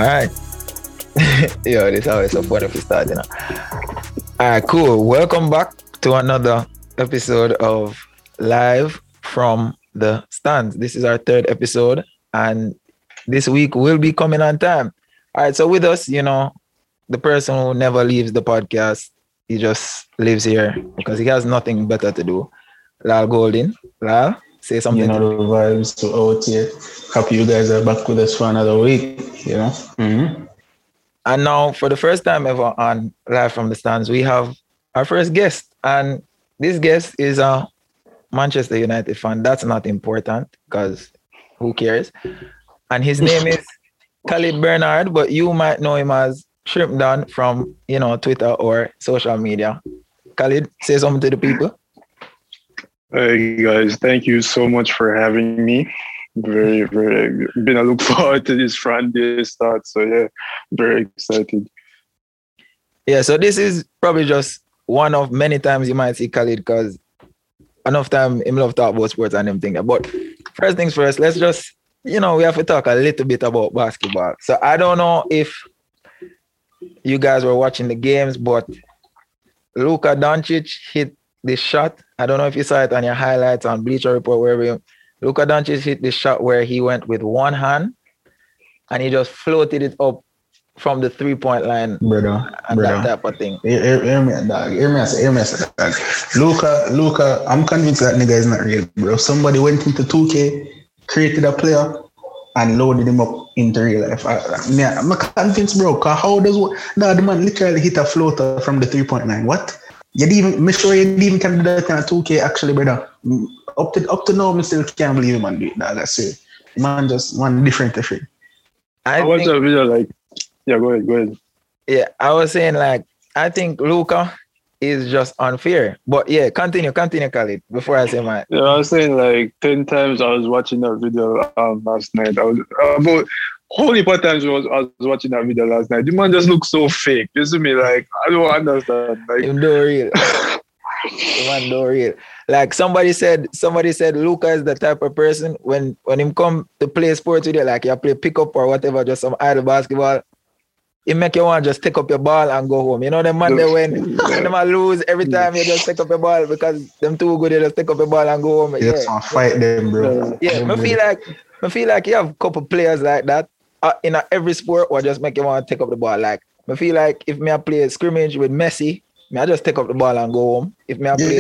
All right. Yo, this is always so funny if we start, All right, cool. Welcome back to another episode of Live from the Stands. This is our third episode, and this week will be coming on time. All right, so with us, the person who never leaves the podcast, he just lives here because he has nothing better to do. Lal Golding. Lal, say something. The vibes to out here. Happy you guys are back with us for another week, Mm-hmm. And now, for the first time ever on Live from the Stands, we have our first guest. And this guest is a Manchester United fan. That's not important because who cares? And his name is Khalid Bernard, but you might know him as Shrimp Don from, Twitter or social media. Khalid, say something to the people. Hey guys, thank you so much for having me. Very, very been a look forward to this Friday start. So yeah, very excited. Yeah, so this is probably just one of many times you might see Khalid because enough time him love talk about sports and them things. But first things first, let's just, we have to talk a little bit about basketball. So I don't know if you guys were watching the games, but Luka Doncic hit this shot. I don't know if you saw it on your highlights on Bleacher Report, wherever Luka Doncic hit this shot where he went with one hand and he just floated it up from the 3-point line. Brother. That type of thing. Hear me, dog. Hear me, dog. Luka, I'm convinced that nigga is not real, bro. Somebody went into 2K, created a player, and loaded him up into real life. I'm convinced, bro. Cause how does the man literally hit a floater from the 3-point line? What? You didn't even, make sure you didn't even can do that kind of 2K actually, brother. Up to now, I still can't believe him and do it, dog. I say, man, just one different effect. I watched a video yeah, go ahead. Yeah, I was saying I think Luka is just unfair. But yeah, continue, Khalid, before I say mine. Yeah, I was saying 10 times I was watching that video last night. I was about holy part times I was watching that video last night. The man just looks so fake. You see me? I don't understand. Him do real. The man do real. Somebody said Luka is the type of person when him come to play sports with you, you play pickup or whatever, just some idle basketball, it make you want to just take up your ball and go home. You know the man they when them lose every time you just take up your ball because them too good, you just take up your ball and go home. You just want to fight them, bro. Yeah, I feel like you have a couple players like that in every sport or just make you want to take up the ball. I feel like if me I play scrimmage with Messi, I just take up the ball and go home. If me I play,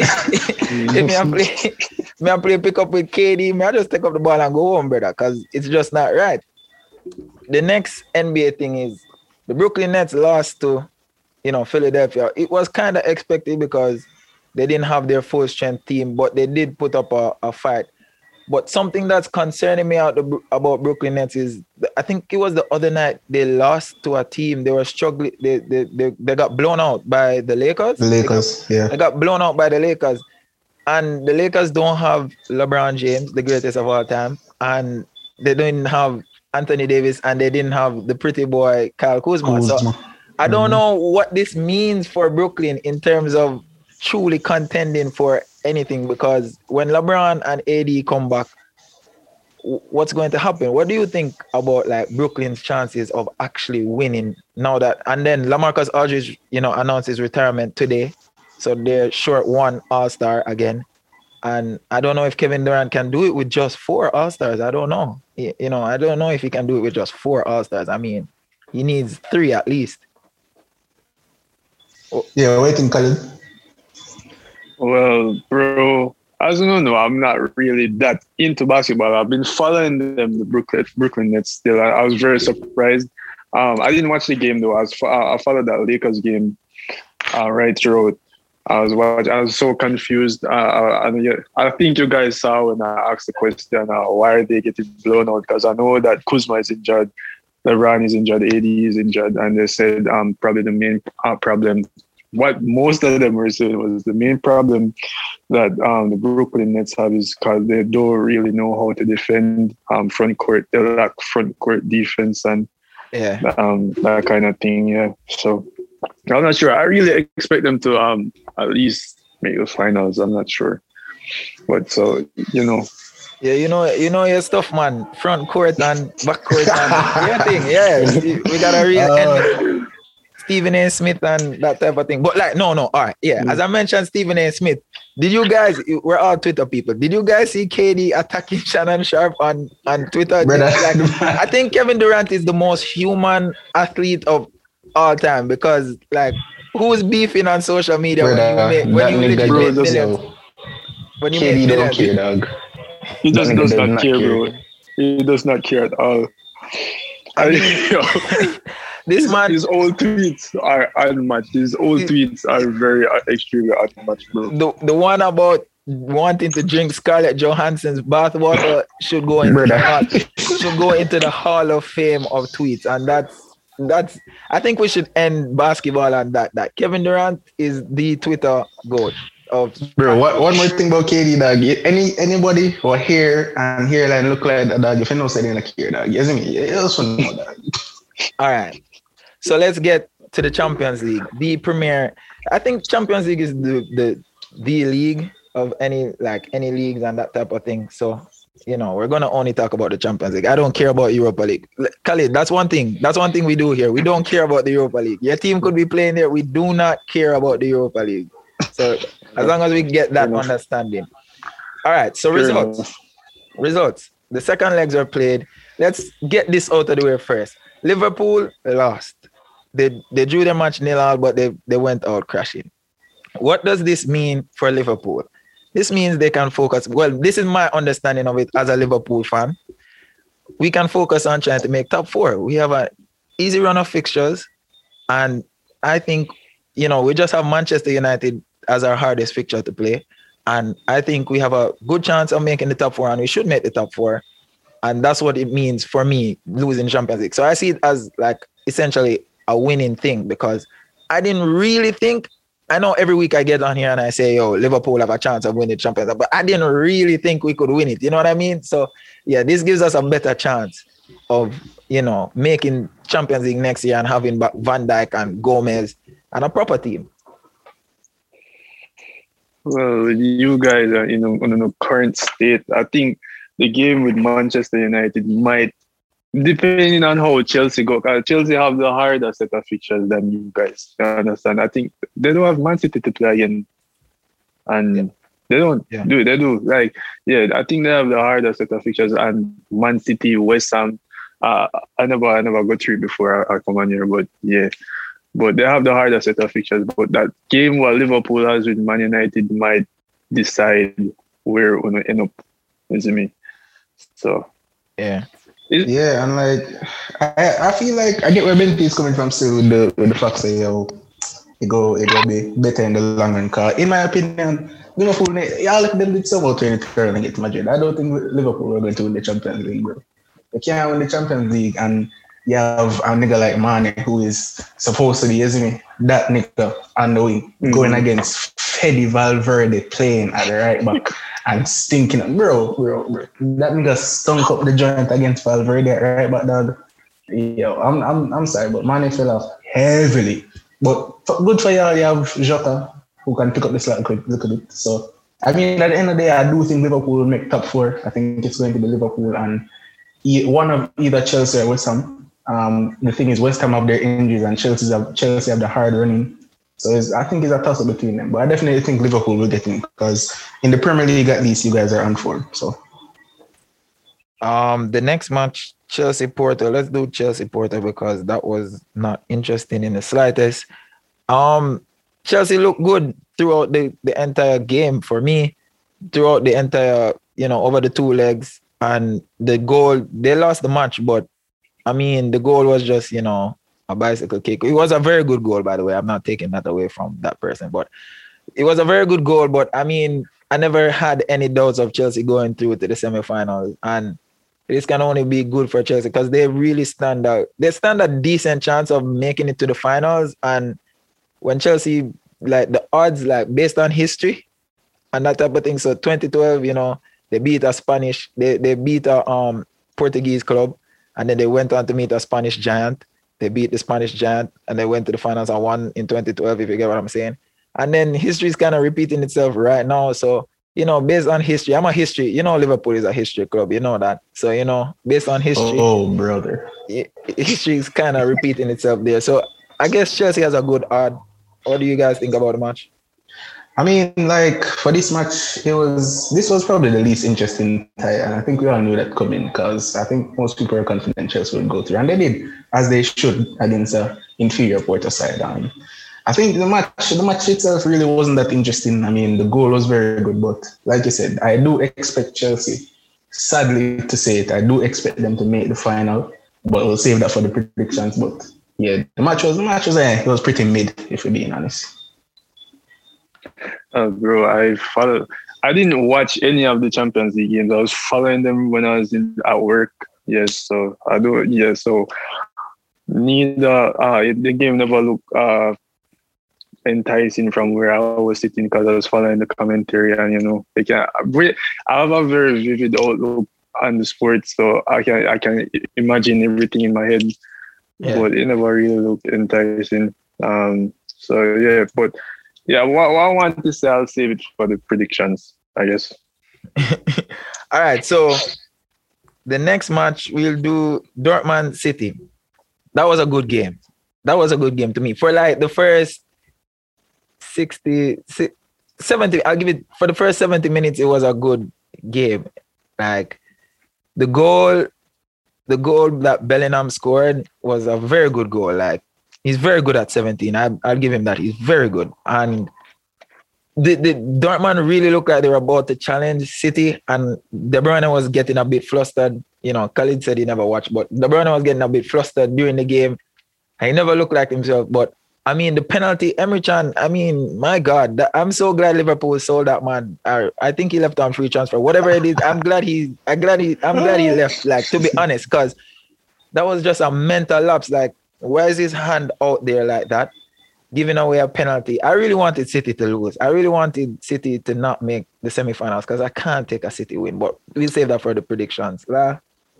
if me I play pick up with KD, I just take up the ball and go home, brother, because it's just not right. The next NBA thing is the Brooklyn Nets lost to, Philadelphia. It was kind of expected because they didn't have their full strength team, but they did put up a fight. But something that's concerning me about Brooklyn Nets is, I think it was the other night they lost to a team. They were struggling. They got blown out by the Lakers. They got blown out by the Lakers. And the Lakers don't have LeBron James, the greatest of all time. And they didn't have Anthony Davis, and they didn't have the pretty boy Kyle Kuzma. So I don't know what this means for Brooklyn in terms of truly contending for anything, because when LeBron and AD come back, what's going to happen? What do you think about Brooklyn's chances of actually winning now that? And then LaMarcus Aldridge, announced his retirement today, so they're short one All-Star again. And I don't know if Kevin Durant can do it with just 4 All-Stars. I don't know. I don't know if he can do it with just 4 All-Stars. I mean, he needs 3 at least. Yeah, waiting, Khalid. Well, bro, as you know, I'm not really that into basketball. I've been following them, the Brooklyn Nets still. I was very surprised. I didn't watch the game though. I followed that Lakers game right through. I was so confused. I think you guys saw when I asked the question, why are they getting blown out? Because I know that Kuzma is injured, LeBron is injured, AD is injured, and they said probably the main problem, what most of them were saying was the main problem that the Brooklyn Nets have is because they don't really know how to defend front court. They lack front court defense and that kind of thing. Yeah, so I'm not sure. I really expect them to at least make the finals. I'm not sure, but so Yeah, you know your stuff, man. Front court and back court and your thing. Yeah, we got a real Stephen A. Smith and that type of thing. But like, no. All right. Yeah. As I mentioned, Stephen A. Smith. Did you guys, we're all Twitter people. Did you guys see KD attacking Shannon Sharp on Twitter? Brother. Like, I think Kevin Durant is the most human athlete of all time because like who's beefing on social media Brother, when you legit make millions? When you KD don't care, dog. He just does not care, bro. He does not care at all. I mean, this man, his old tweets are unmatched. His old tweets are very extremely unmatched, bro. The one about wanting to drink Scarlett Johansson's bathwater should go into the Hall of Fame of tweets, and that's. I think we should end basketball on that. That Kevin Durant is the Twitter goat. Bro, one more thing about KD, dog. Anybody who hair and hairline look like that, dog, if you know say they don't care, dog. You see me? You also know, dog. All right. So let's get to the Champions League. The premier, I think Champions League is the league of any leagues and that type of thing. So, we're gonna only talk about the Champions League. I don't care about Europa League. Khalid, that's one thing. That's one thing we do here. We don't care about the Europa League. Your team could be playing there. We do not care about the Europa League. So as long as we get that understanding. All right. So results. The second legs are played. Let's get this out of the way first. Liverpool lost. They drew the match 0-0, but they went out crashing. What does this mean for Liverpool? This means they can focus. Well, this is my understanding of it as a Liverpool fan. We can focus on trying to make top 4. We have an easy run of fixtures. And I think, we just have Manchester United as our hardest fixture to play. And I think we have a good chance of making the top 4, and we should make the top 4. And that's what it means for me, losing Champions League. So I see it as like essentially a winning thing because I didn't really think, I know every week I get on here and I say, Liverpool have a chance of winning Champions League, but I didn't really think we could win it. You know what I mean? So yeah, this gives us a better chance of, making Champions League next year and having Van Dijk and Gomez and a proper team. Well, you guys are on a current state. I think the game with Manchester United might, depending on how Chelsea go, because Chelsea have the harder set of fixtures than you guys. You understand? I think they don't have Man City to play again. And they don't do. They do. Like, I think they have the harder set of fixtures. And Man City, West Ham, I never got through before I come on here, but yeah. But they have the harder set of fixtures. But that game what Liverpool has with Man United might decide where we're going to end up. You see me? So, yeah. And like, I feel like I get where Benty is coming from still with the fact that it go be better in the long run. Cause in my opinion, Liverpool, let them do some more to turn and get to Madrid. I don't think Liverpool are going to win the Champions League, bro. They can't win the Champions League and you have a nigga like Mane who is supposed to be, that nigga on the wing going against Fede Valverde playing at the right back and stinking. Bro. That nigga stunk up the joint against Valverde at right back, dog. Yo, I'm sorry, but Mane fell off heavily. But good for y'all, you have Jota who can pick up the slack quick, look at it. So, I mean, at the end of the day, I do think Liverpool will make top 4. I think it's going to be Liverpool and one of either Chelsea or West Ham. The thing is, West Ham have their injuries and Chelsea have the hard running. So I think it's a toss-up between them. But I definitely think Liverpool will get in because in the Premier League, at least, you guys are on form. So, the next match, Chelsea-Porto. Let's do Chelsea-Porto because that was not interesting in the slightest. Chelsea looked good throughout the entire game for me, throughout the entire, over the 2 legs. And the goal, they lost the match, but I mean, the goal was just, a bicycle kick. It was a very good goal, by the way. I'm not taking that away from that person, but it was a very good goal. But I mean, I never had any doubts of Chelsea going through to the semifinals. And this can only be good for Chelsea because they really stand out. They stand a decent chance of making it to the finals. And when Chelsea, like the odds, like based on history and that type of thing. So 2012, they beat a Spanish, they beat a Portuguese club. And then they went on to meet a Spanish giant. They beat the Spanish giant and they went to the finals and won in 2012, if you get what I'm saying. And then history is kind of repeating itself right now. So based on history, I'm a history. Liverpool is a history club. You know that. So based on history. Oh, brother. History is kind of repeating itself there. So I guess Chelsea has a good odd. What do you guys think about the match? I mean, like for this match, this was probably the least interesting tie, and I think we all knew that coming because I think most people were confident Chelsea would go through, and they did, as they should against an inferior Porto side. I think the match itself really wasn't that interesting. I mean, the goal was very good, but like you said, I do expect Chelsea. Sadly to say it, I do expect them to make the final, but we'll save that for the predictions. But yeah, the match was pretty mid, if we're being honest. Bro, I didn't watch any of the Champions League games. I was following them when I was at work. Yes, so I do. Yeah, so neither the game never looked enticing from where I was sitting because I was following the commentary, and I have a very vivid outlook on the sport, so I can imagine everything in my head, but it never really looked enticing. So yeah, but. Yeah, what I want to say, I'll save it for the predictions, I guess. All right, so the next match we'll do Dortmund City. That was a good game. That was a good game to me. For like the first 70, I'll give it, for the first 70 minutes, it was a good game. Like the goal that Bellingham scored was a very good goal. Like, he's very good at 17. I'll give him that. He's very good. And the Dortmund really looked like they were about to challenge City, and De Bruyne was getting a bit flustered. Khalid said he never watched, but De Bruyne was getting a bit flustered during the game. He never looked like himself. But, I mean, the penalty, Emre Can, I mean, my God, I'm so glad Liverpool sold that man. I think he left on free transfer. Whatever it is, I'm glad he left, like, to be honest, because that was just a mental lapse. Like, why is his hand out there like that, giving away a penalty? I really wanted City to lose. I really wanted City to not make the semifinals because I can't take a City win. But we'll save that for the predictions. Yeah,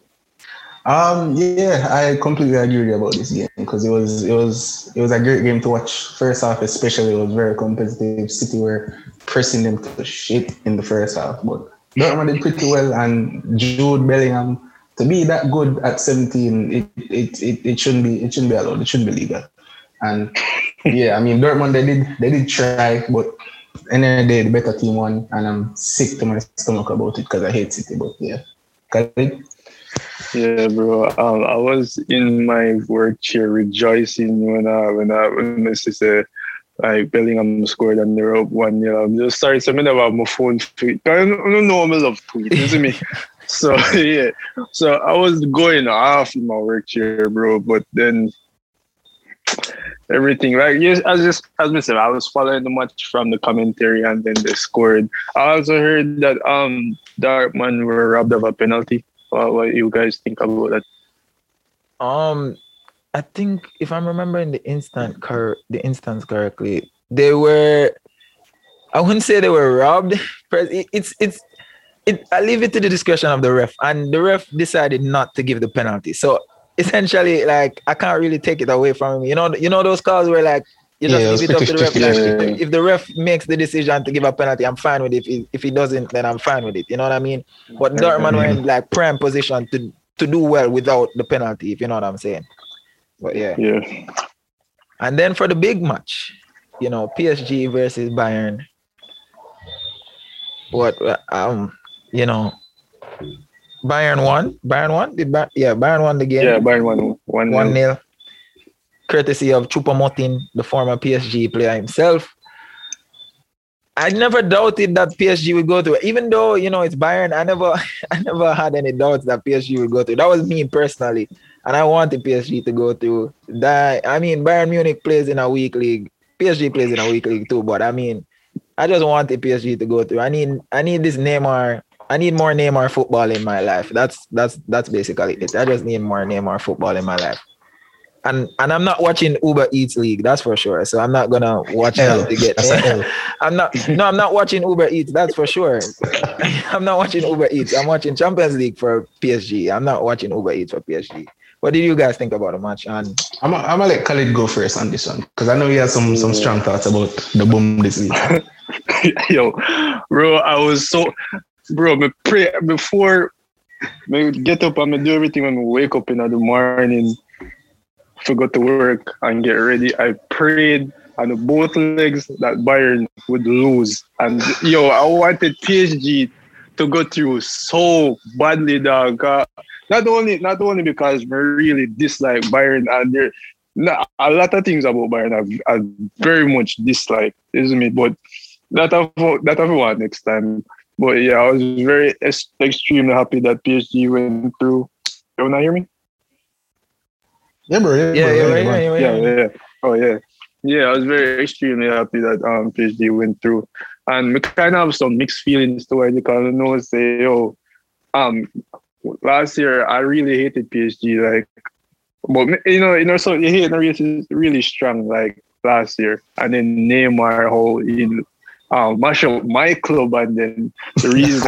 I completely agree with you about this game because it was a great game to watch. First half, especially, it was very competitive. City were pressing them to shit in the first half, but Dortmund did pretty well, and Jude Bellingham. To be that good at 17, it shouldn't be allowed. It shouldn't be legal. And yeah, I mean Dortmund they did try, but in the end of the day, the better team won, and I'm sick to my stomach about it because I hate City. But yeah, Khalid? Yeah, bro. I was in my work chair rejoicing when my sister like Bellingham scored and they were up 1-0. I'm just sorry, something about my phone tweet. I don't know I love tweet, isn't me? So yeah, so I was going off in my work chair, bro. But then everything, like yes, as I said, I was following the match from the commentary, and then they scored. I also heard that Dortmund were robbed of a penalty. What do you guys think about that? I think if I'm remembering the instance correctly, they were. I wouldn't say they were robbed. I leave it to the discretion of the ref, and the ref decided not to give the penalty. So essentially, like, I can't really take it away from him. You know those calls where like you just leave it up to the ref. Like, if the ref makes the decision to give a penalty, I'm fine with it. If he doesn't, then I'm fine with it. You know what I mean? But Dortmund were in like prime position to do well without the penalty. If you know what I'm saying. But yeah. And then for the big match, PSG versus Bayern. Bayern won. Bayern won the game. Yeah, Bayern won 1-0. Courtesy of Choupo-Moting, the former PSG player himself. I never doubted that PSG would go through. Even though, it's Bayern, I never had any doubts that PSG would go through. That was me personally. And I wanted PSG to go through. Bayern Munich plays in a weak league. PSG plays in a weak league too, but I just wanted PSG to go through. I need this Neymar. I need more Neymar football in my life. That's basically it. I just need more Neymar football in my life. And I'm not watching Uber Eats League, that's for sure. So I'm not gonna watch that to get I'm not watching Uber Eats, that's for sure. I'm not watching Uber Eats. I'm watching Champions League for PSG. I'm not watching Uber Eats for PSG. What did you guys think about the match? And I'm gonna let Khalid go first on this one because I know he has some strong thoughts about the Bundesliga. Yo, bro, I was so, bro, me pray before me get up and me do everything when we wake up in the morning, forgot to work and get ready. I prayed on both legs that Bayern would lose. And yo, I wanted PSG to go through so badly, dog. Not only because we really dislike Bayern and there a lot of things about Bayern I very much dislike, isn't it? But that I want next time. But yeah, I was very extremely happy that PSG went through. You not hear me? Yeah, bro. Yeah. Oh yeah. Yeah, I was very extremely happy that PSG went through. And we kind of have some mixed feelings towards it because I know say, last year I really hated PSG, like, but so you hate the really strong like last year, and then Neymar how he mash up my club, and then the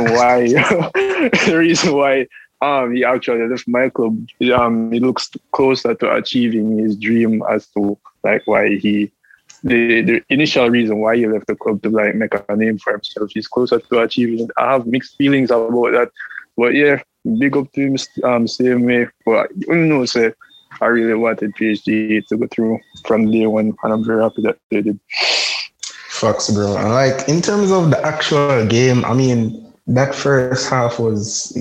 reason why he actually left my club, he looks closer to achieving his dream as to like why the initial reason why he left the club to like make a name for himself. He's closer to achieving it. I have mixed feelings about that, but yeah, big up to him same way. But say I really wanted PSG to go through from day one, and I'm very happy that they did. Facts, bro. And like in terms of the actual game, I mean, that first half was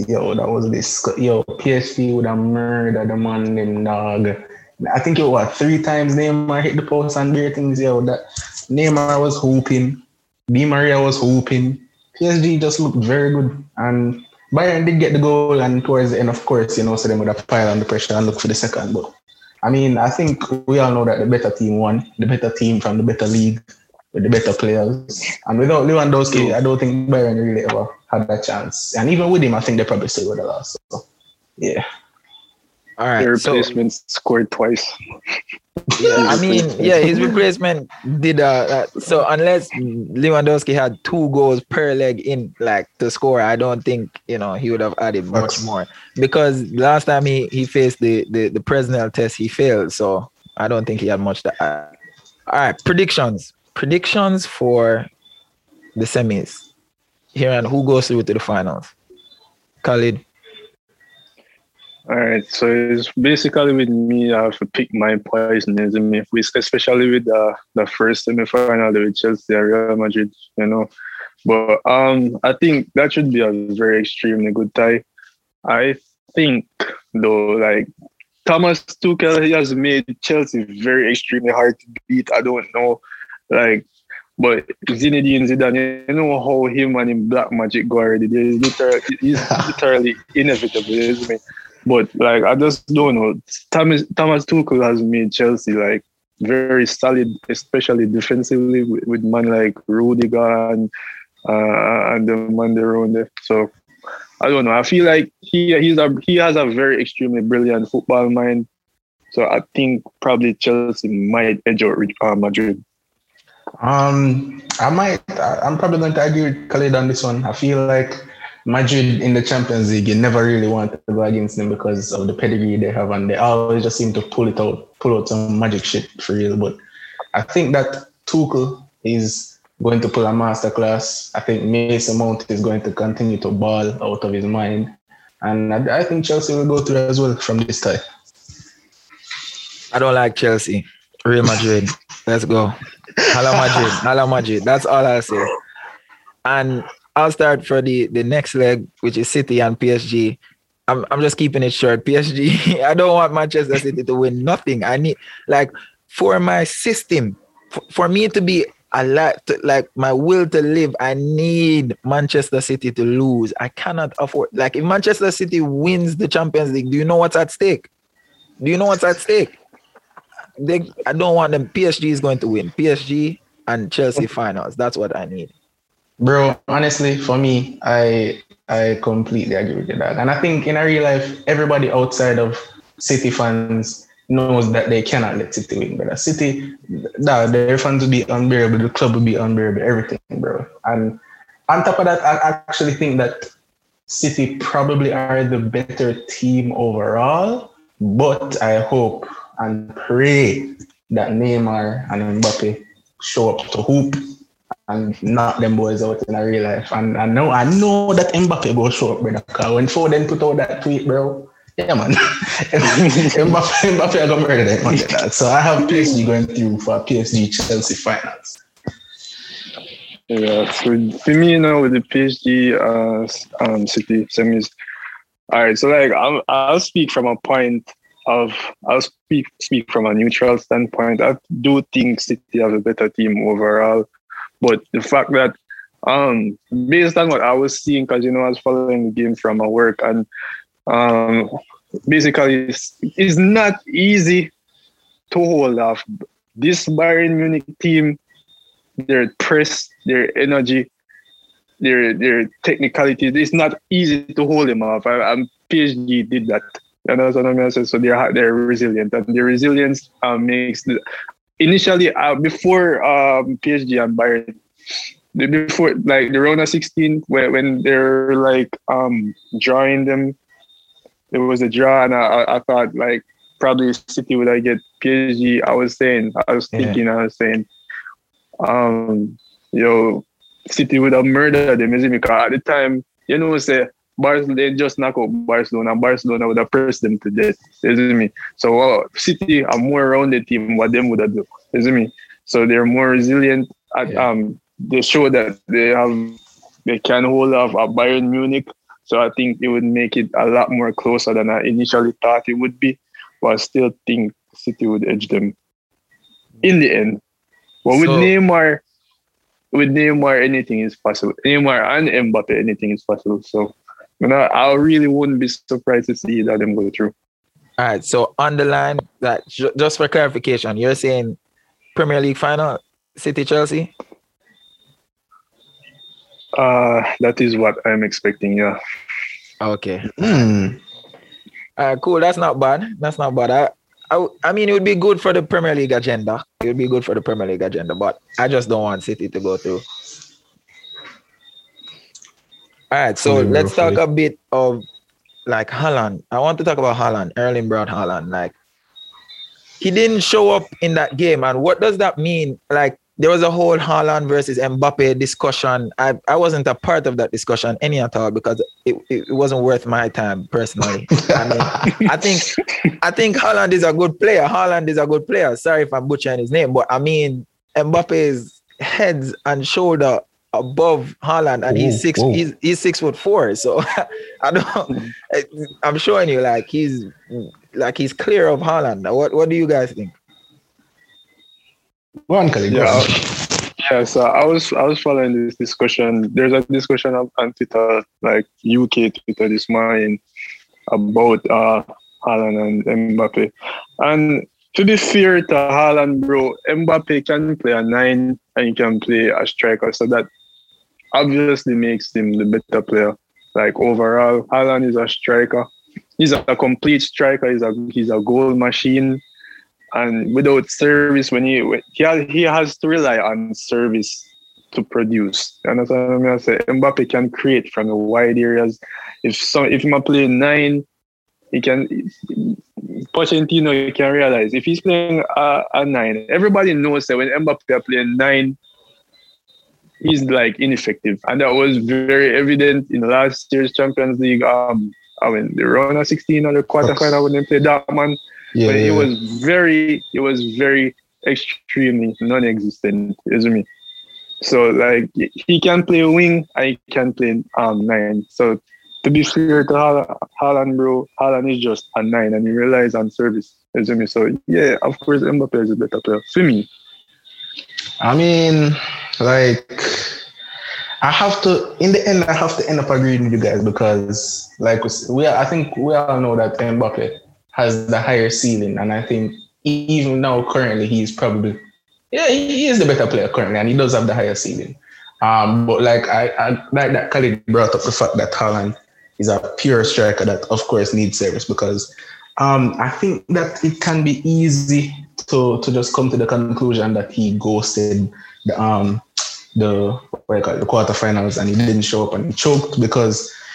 PSG would have murdered the man named dog. I think it was 3 times Neymar hit the post and bare things. That Neymar was hooping, Di Maria was hooping. PSG just looked very good, and Bayern did get the goal, and towards the end, of course, so them would have piled on the pressure and look for the second. But I mean, I think we all know that the better team won, the better team from the better league with the better players. And without Lewandowski, I don't think Bayern really ever had that chance. And even with him, I think they probably still would have lost. So, yeah. All right. The replacement scored twice. Yeah, I mean, his replacement did so unless Lewandowski had 2 goals per leg in like to score, I don't think he would have added much more, because last time he faced the Presnell test he failed, so I don't think he had much to add. All right, predictions for the semis here, and who goes through to the finals? Khalid. All right, so it's basically with me. I have to pick my poison, especially with the first semi-final with Chelsea and Real Madrid, But I think that should be a very extremely good tie. I think though, like Thomas Tuchel, he has made Chelsea very extremely hard to beat. I don't know, but Zinedine Zidane, you know how him and him Black Magic go already. He's literally inevitable, isn't it? But I just don't know. Thomas Tuchel has made Chelsea very solid, especially defensively with man like Rudiger and the man around there. So I don't know. I feel like he has a very extremely brilliant football mind. So I think probably Chelsea might edge out Madrid. I'm probably going to agree with Khalid on this one. I feel like Madrid in the Champions League, you never really want to go against them because of the pedigree they have, and they always just seem to pull out some magic shit for real. But I think that Tuchel is going to pull a masterclass. I think Mason Mount is going to continue to ball out of his mind, and I think Chelsea will go through as well from this tie. I don't like Chelsea. Real Madrid. Let's go. Hala Madrid. That's all I'll say. And I'll start for the next leg, which is City and PSG. I'm just keeping it short. PSG, I don't want Manchester City to win nothing. I need, for my system, for me to be alive, my will to live, I need Manchester City to lose. I cannot afford, if Manchester City wins the Champions League, do you know what's at stake? I don't want them. PSG is going to win. PSG and Chelsea finals. That's what I need. Bro, honestly, for me, I completely agree with you, dog. And I think in a real life, everybody outside of City fans knows that they cannot let City win. But City, their fans will be unbearable, the club will be unbearable, everything, bro. And on top of that, I actually think that City probably are the better team overall. But I hope and pray that Neymar and Mbappe show up to hoop and knock them boys out in a real life. And I know that Mbappe will show up, brother. Because when Foden put out that tweet, bro, yeah, man. Mbappe are going to murder them on that. So I have PSG going through for PSG Chelsea finals. Yeah, so for me, with the PSG City semis. All right, so like I'll speak from a point of I'll speak from a neutral standpoint. I do think City have a better team overall, but the fact that based on what I was seeing, because I was following the game from my work, and basically it's not easy to hold off this Bayern Munich team. Their press, their energy, their technicality. It's not easy to hold them off. And PSG did that. And that's what I'm saying. So they're resilient, and their resilience makes initially before PSG and Bayern, before like the round of 16 when they're like drawing them, it was a draw, and I thought like probably City would get PSG. I was saying, City would have murdered them, isn't it? Because at the time, say Barcelona, they just knock out Barcelona, and Barcelona would have pressed them to death, isn't it? So City are more rounded team what them would have done, isn't it? So they're more resilient. They show that they can hold off at Bayern Munich. So I think it would make it a lot more closer than I initially thought it would be. But I still think City would edge them in the end. But with Neymar, anything is possible. Neymar and Mbappe, anything is possible. So I really wouldn't be surprised to see that them go through. All right. So on the line, that just for clarification, you're saying Premier League final, City Chelsea? That is what I'm expecting. Yeah. Okay. Cool. That's not bad. I mean, it would be good for the Premier League agenda. But I just don't want City to go through. All right, so let's talk a bit of like Haaland. I want to talk about Haaland, Erling Braut Haaland. Like, he didn't show up in that game, and what does that mean? Like, there was a whole Haaland versus Mbappe discussion. I wasn't a part of that discussion any at all because it wasn't worth my time personally. I mean, I think Haaland is a good player. Sorry if I'm butchering his name, but I mean, Mbappe is heads and shoulder above Haaland, and he's 6'4". So I'm showing you he's clear of Haaland. What do you guys think? Go on, Khalid. Yeah, so I was following this discussion. There's a discussion on Twitter, like UK Twitter this morning, about Haaland and Mbappe. And to be fair to Haaland, bro, Mbappe can play a 9 and he can play a striker. So that obviously makes him the better player. Like overall, Haaland is a striker. He's a complete striker. He's a goal machine. And without service, when he has to rely on service to produce. And that's what I'm gonna say. Mbappe can create from the wide areas. If he's playing 9, he can. Pochettino can realize if he's playing a 9. Everybody knows that when Mbappe is playing 9, he's like ineffective, and that was very evident in the last year's Champions League. The round of 16 or the quarterfinal when they played Dortmund. Yeah, but it was very extremely non-existent, isn't it? So like he can play wing, I can play 9. So to be fair to Haaland, bro, Haaland is just a 9 and he relies on service, isn't it? So yeah, of course Mbappe is a better player for me. I mean, like I have to end up agreeing with you guys because like I think we all know that Mbappe has the higher ceiling, and I think even now currently he is the better player currently, and he does have the higher ceiling. But like I like that Khalid brought up the fact that Haaland is a pure striker that of course needs service because I think that it can be easy to just come to the conclusion that he ghosted the quarterfinals and he didn't show up and he choked because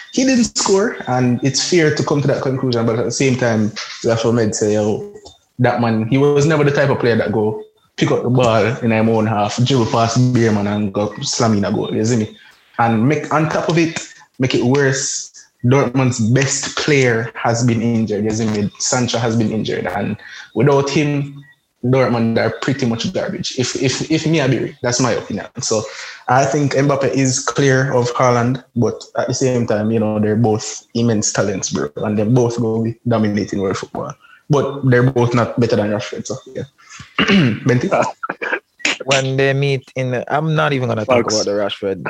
he didn't score, and it's fair to come to that conclusion. But at the same time, Rafa Med say, that man, he was never the type of player that go pick up the ball in my own half, dribble past Beerman and go slam in a goal. You see me? And make on top of it, make it worse. Dortmund's best player has been injured. You see me? Sancho has been injured, and without him, Dortmund are pretty much garbage. If me, I be, that's my opinion. So I think Mbappe is clear of Haaland, but at the same time, they're both immense talents, bro, and they're both going to be dominating world football. But they're both not better than Rashford. So yeah, Benty. When they meet I'm not even gonna talk about the Rashford.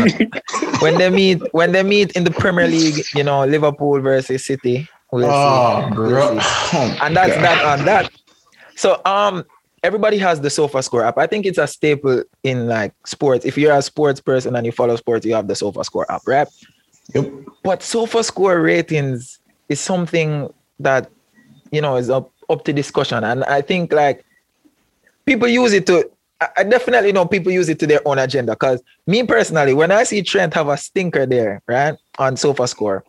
when they meet in the Premier League, Liverpool versus City. We'll see. Bro. And that's that on that. So everybody has the SofaScore app. I think it's a staple in like sports. If you're a sports person and you follow sports, you have the SofaScore app, right? Yep. But SofaScore ratings is something that is up to discussion. And I think like people use it to, I definitely know people use it to their own agenda. Because me personally, when I see Trent have a stinker there, right, on SofaScore,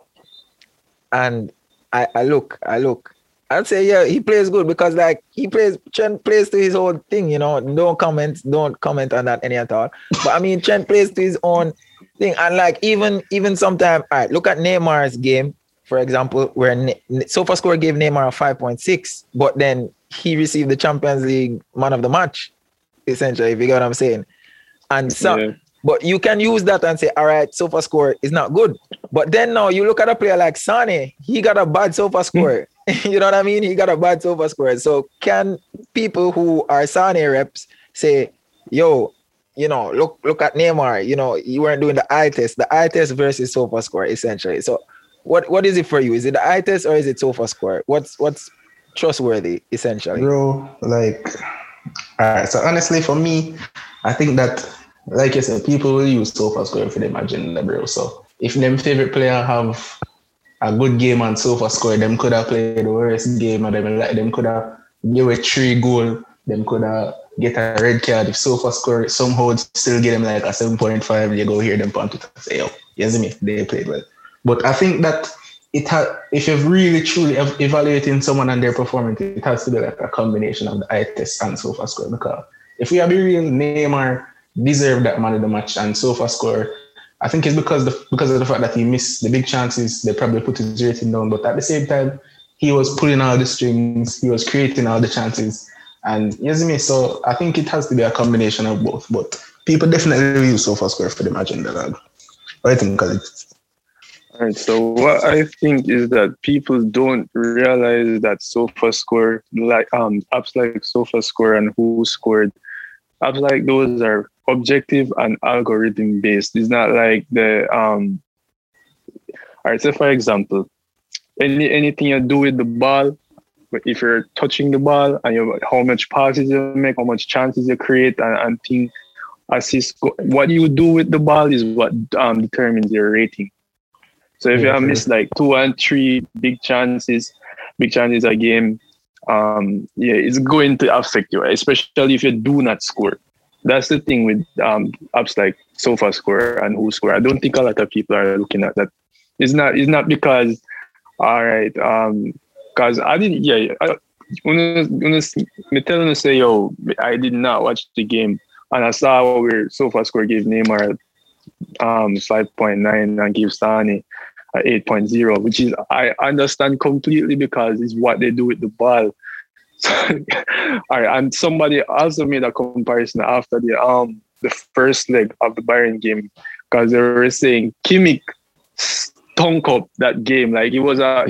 and I look, I'd say, yeah, he plays good because like Trent plays to his own thing, don't comment on that any at all. But I mean, Trent plays to his own thing. And like even sometimes, all right, look at Neymar's game, for example, where SofaScore gave Neymar a 5.6, but then he received the Champions League man of the match, essentially, if you get what I'm saying. And so, yeah. But you can use that and say, all right, SofaScore is not good. But then now you look at a player like Sane, he got a bad SofaScore. You know what I mean? He got a bad SofaScore. So can people who are Sane reps say, yo, look at Neymar, you weren't doing the eye test versus SofaScore, essentially. So what is it for you? Is it the eye test or is it SofaScore? What's trustworthy, essentially? Bro, like, all right. So honestly, for me, I think that, like you said, people will use SofaScore for their agenda, bro. So if them favorite player have a good game on SofaScore, them could have played the worst game, or them could have give a 3 goal, them could have get a red card. If SofaScore somehow still get them like a 7.5, you go hear them on Twitter say, yo, you see me, they played well. But I think that if you're really truly evaluating someone and their performance, it has to be like a combination of the eye test and SofaScore. Because if we are being real, Neymar deserved that man of the match, and SofaScore, I think it's because of the fact that he missed the big chances. They probably put his rating down, but at the same time, he was pulling all the strings, he was creating all the chances, and you see me. So I think it has to be a combination of both. But people definitely use SofaScore for the agenda. What do you think, Khalid? All right. So what I think is that people don't realize that SofaScore, like apps like SofaScore and Who Scored, apps like those are objective and algorithm based. It's not like the all right, so for example, anything you do with the ball, if you're touching the ball and how much passes you make, how much chances you create, and things, assists, what you do with the ball is what determines your rating. So if you have missed like 2 and 3 big chances a game, it's going to affect you, especially if you do not score. That's the thing with apps like SofaScore and Who Score. I don't think a lot of people are looking at that. It's not because, all right, because I didn't. When me telling you say, yo, I did not watch the game, and I saw where SofaScore gave Neymar 5.9 and gave Sane 8.0, which is, I understand completely because it's what they do with the ball. So, all right, and somebody also made a comparison after the first leg of the Bayern game, because they were saying Kimmich stunk up that game. Like he was not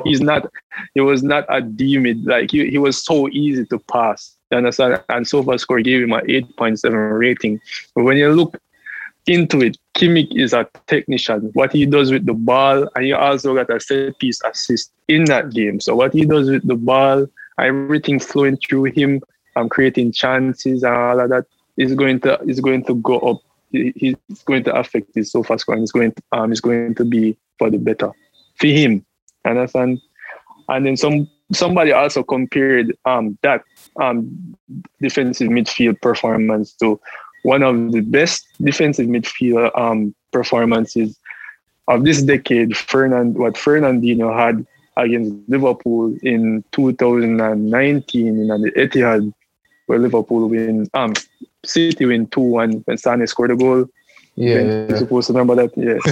a demon. Like he was so easy to pass. You understand? And SofaScore gave him an 8.7 rating. But when you look into it, Kimmich is a technician. What he does with the ball, and he also got a set piece assist in that game. So what he does with the ball, everything flowing through him, creating chances and all of that is going to go up. He's going to affect his SofaScore, and it's going to be for the better for him. Understand? And then somebody also compared that defensive midfield performance to one of the best defensive midfield performances of this decade, what Fernandinho had against Liverpool in 2019 in the Etihad, where Liverpool City win 2-1 when Sané scored a goal. Yeah, you're supposed to remember that. Yeah,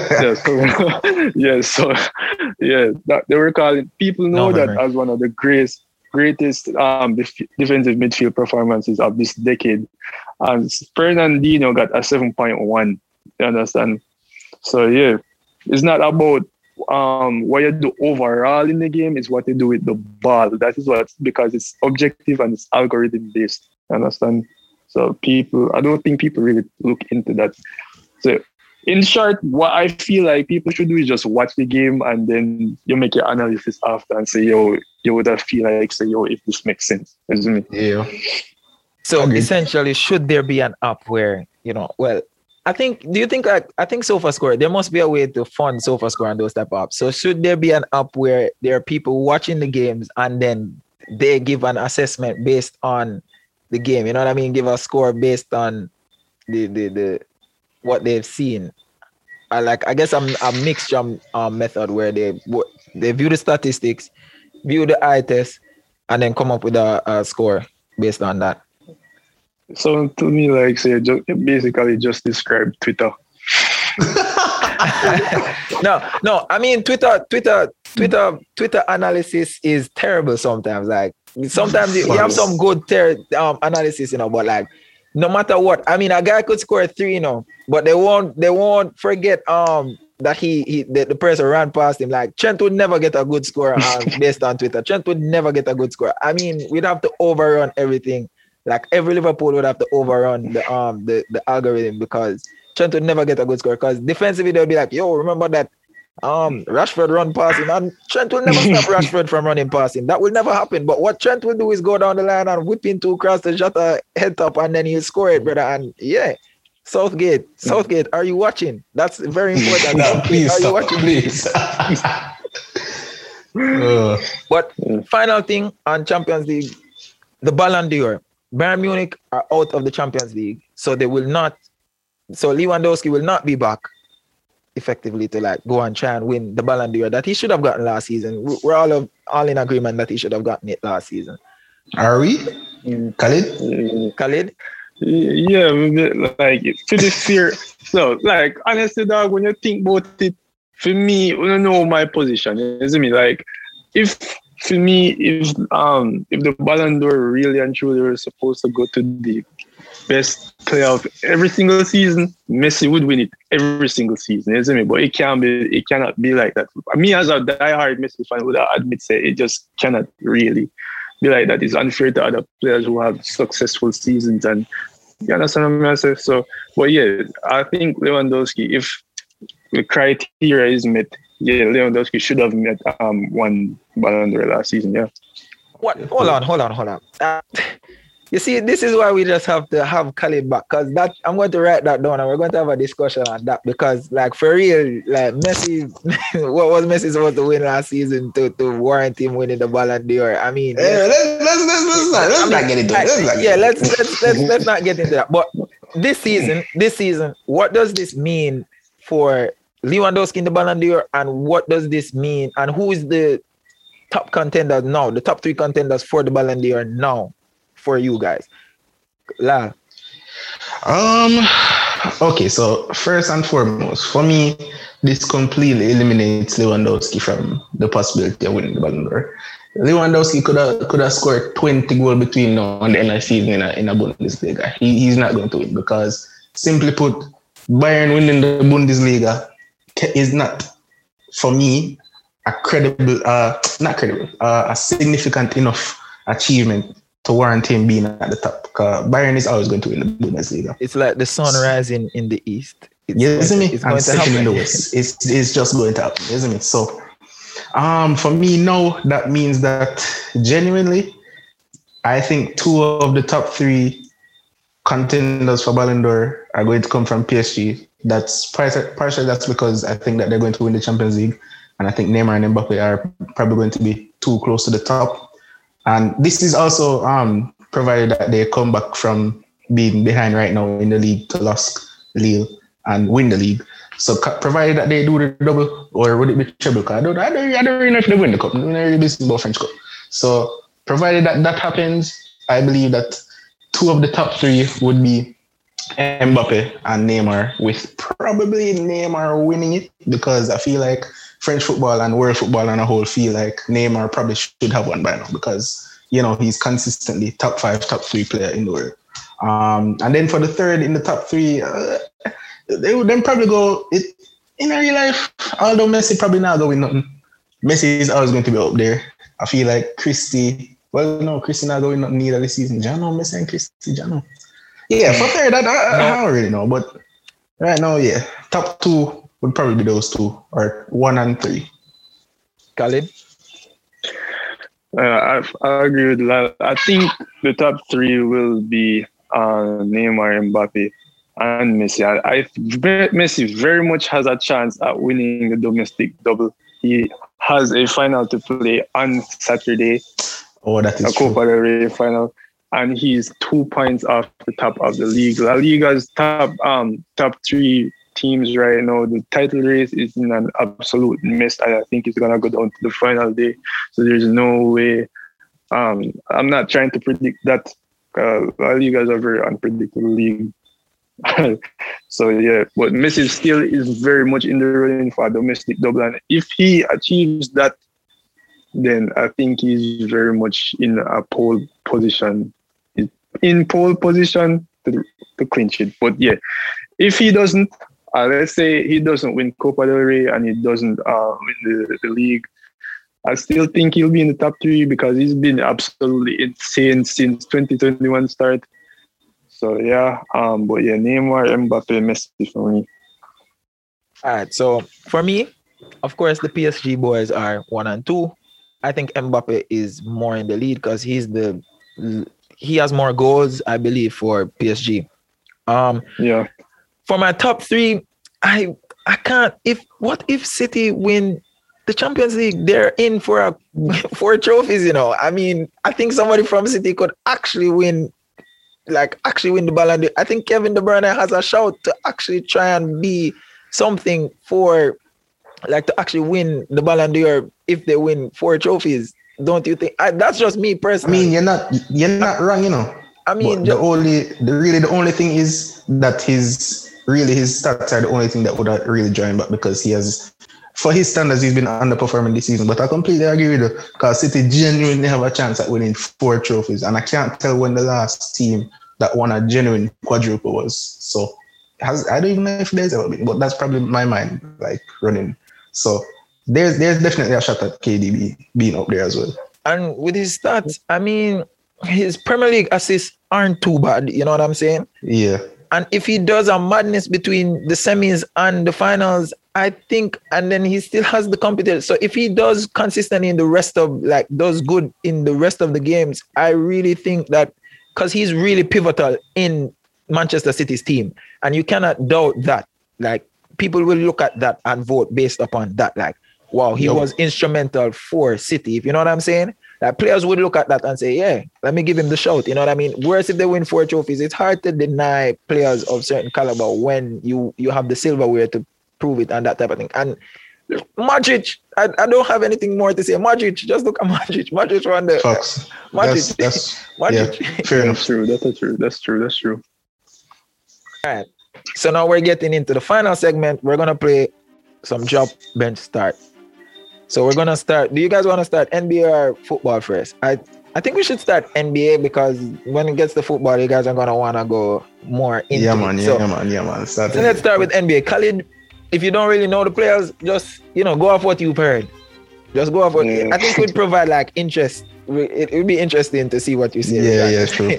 that they were calling. People know that as one of the greatest defensive midfield performances of this decade. And Fernandinho got a 7.1. You understand? So yeah, it's not about what you do overall in the game, it's what you do with the ball. That is because it's objective and it's algorithm based. Understand? So I don't think people really look into that. So in short, what I feel like people should do is just watch the game and then you make your analysis after and say, you would feel like say, if this makes sense. Isn't it? Yeah. So essentially, should there be an app where, I think SofaScore, there must be a way to fund SofaScore and those type of apps. So should there be an app where there are people watching the games and then they give an assessment based on the game? You know what I mean? Give a score based on the what they've seen. I guess a mixture method where they view the statistics, view the eye test, and then come up with a score based on that. So to me, basically just describe Twitter. No. I mean, Twitter analysis is terrible sometimes. Like sometimes you have some good analysis, but no matter what, I mean, a guy could score 3, but they won't forget that the person ran past him. Like Trent would never get a good score based on Twitter. Trent would never get a good score. I mean, we'd have to overrun everything. Like every Liverpool would have to overrun the algorithm because Trent would never get a good score. Because defensively they'll be like, yo, remember that Rashford run past him, and Trent will never stop Rashford from running past him. That will never happen. But what Trent will do is go down the line and whip into across the Jota head top, and then he'll score it, brother. And yeah, Southgate, are you watching? That's very important. No, please are stop, you watching? Please. But final thing on Champions League, the Ballon d'Or. Bayern Munich are out of the Champions League, so they will not. So Lewandowski will not be back effectively to go and try and win the Ballon d'Or that he should have gotten last season. We're all in agreement that he should have gotten it last season. Are we? Khalid? Khalid? Yeah, to the fear. So, honestly, dog, when you think about it, for me, I don't know my position. Isn't me? If the Ballon d'Or really and truly were supposed to go to the best player of every single season, Messi would win it every single season, isn't it? But it cannot be like that. Me as a diehard Messi fan would admit it just cannot really be like that. It's unfair to other players who have successful seasons, and you understand what I'm saying? So, but yeah, I think Lewandowski, if the criteria is met, Lewandowski should have met one Ballon d'Or last season. Yeah. What? Hold on. You see, this is why we just have to have Khalid back, because I'm going to write that down and we're going to have a discussion on that, because for real, Messi, what was Messi supposed to win last season to warrant him winning the Ballon d'Or? I mean, let's not get into it. Let's not get into that. But this season, what does this mean for Lewandowski in the Ballon d'Or, and what does this mean, and who is the top contenders now, the top 3 contenders for the Ballon d'Or now for you guys? La. Okay, so first and foremost, for me, this completely eliminates Lewandowski from the possibility of winning the Ballon d'Or. Lewandowski could have scored 20 goals between now and the end of the season in a Bundesliga. He's not going to win, because simply put, Bayern winning the Bundesliga is not, for me, a significant enough achievement to warrant him being at the top. Because Bayern is always going to win the Bundesliga. It's like the sun rising in the east. It's going to happen in the west. It's just going to happen, isn't it? So, for me now, that means that genuinely, I think 2 of the top 3 contenders for Ballon d'Or are going to come from PSG. That's partially that's because I think that they're going to win the Champions League, and I think Neymar and Mbappe are probably going to be too close to the top. And this is also provided that they come back from being behind right now in the league to LOSC Lille and win the league. So provided that they do the double, or would it be treble? I don't really know if they win the cup. I don't really business about French Cup. So provided that happens, I believe that two of the top three would be Mbappe and Neymar, with probably Neymar winning it, because I feel like French football and world football on a whole feel like Neymar probably should have one by now, because, you know, he's consistently top 5, top 3 player in the world. And then for the third in the top 3, they would then probably go it in a real life, although Messi probably not going nothing. Messi is always going to be up there. I feel like Christie not going nothing neither this season. Jano, Messi and Christie, Jano. Yeah, for third, I don't really know, but right now, yeah, top 2 would probably be those two, or 1 and 3. Khalid? I agree with that. I think the top 3 will be Neymar, Mbappe, and Messi. Messi very much has a chance at winning the domestic double. He has a final to play on Saturday. Oh, that is a Copa del Rey final, and he's 2 points off the top of the league. La Liga's top 3 teams right now. The title race is in an absolute mess. I think it's gonna go down to the final day. So there's no way. I'm not trying to predict that. La Liga is a very unpredictable league. So yeah, but Messi still is very much in the running for a domestic double, and if he achieves that, then I think he's very much in a pole position. In pole position to clinch it. But yeah, if he doesn't, let's say he doesn't win Copa del Rey and he doesn't win the league, I still think he'll be in the top 3, because he's been absolutely insane since 2021 start. So yeah, but yeah, Neymar, Mbappe, Messi for me. All right, so for me, of course, the PSG boys are 1 and 2. I think Mbappe is more in the lead because he has more goals, I believe, for PSG. Yeah. For my top 3, I can't. What if City win the Champions League? They're in for 4 trophies. You know, I mean, I think somebody from City could actually win the Ballon d'Or. I think Kevin De Bruyne has a shout to actually try and be something for, like, to actually win the Ballon d'Or if they win 4 trophies. Don't you think? That's just me personally. I mean, you're not wrong, you know. I mean, the only thing is that his stats are the only thing that would really draw him back, because he has, for his standards, he's been underperforming this season. But I completely agree with you, because City genuinely have a chance at winning 4 trophies, and I can't tell when the last team that won a genuine quadruple was. So I don't even know if there's ever been, but that's probably my mind like running. So there's definitely a shot at KDB being up there as well. And with his stats, I mean, his Premier League assists aren't too bad. You know what I'm saying? Yeah. And if he does a madness between the semis and the finals, I think, and then he still has the competence. So if he does consistently in the rest of, like, does good in the rest of the games, I really think that, because he's really pivotal in Manchester City's team, and you cannot doubt that. Like, people will look at that and vote based upon that. Like, wow, he was instrumental for City. If you know what I'm saying? Like, players would look at that and say, yeah, let me give him the shout. You know what I mean? Whereas if they win 4 trophies, it's hard to deny players of certain caliber when you have the silverware to prove it and that type of thing. And Modric, I don't have anything more to say. Modric, just look at Modric. Modric won the... Fox. Modric. That's Modric. Yeah, fair enough. That's true. All right. So now we're getting into the final segment. We're going to play some drop bench start. So we're going to start. Do you guys want to start NBA or football first? I think we should start NBA, because when it gets to football, you guys are going to want to go more into it. Yeah, man. So let's start with NBA. Khalid, if you don't really know the players, just, go off what you've heard. Just go off what... I think it would provide, like, interest. It would be interesting to see what you say. Yeah, true.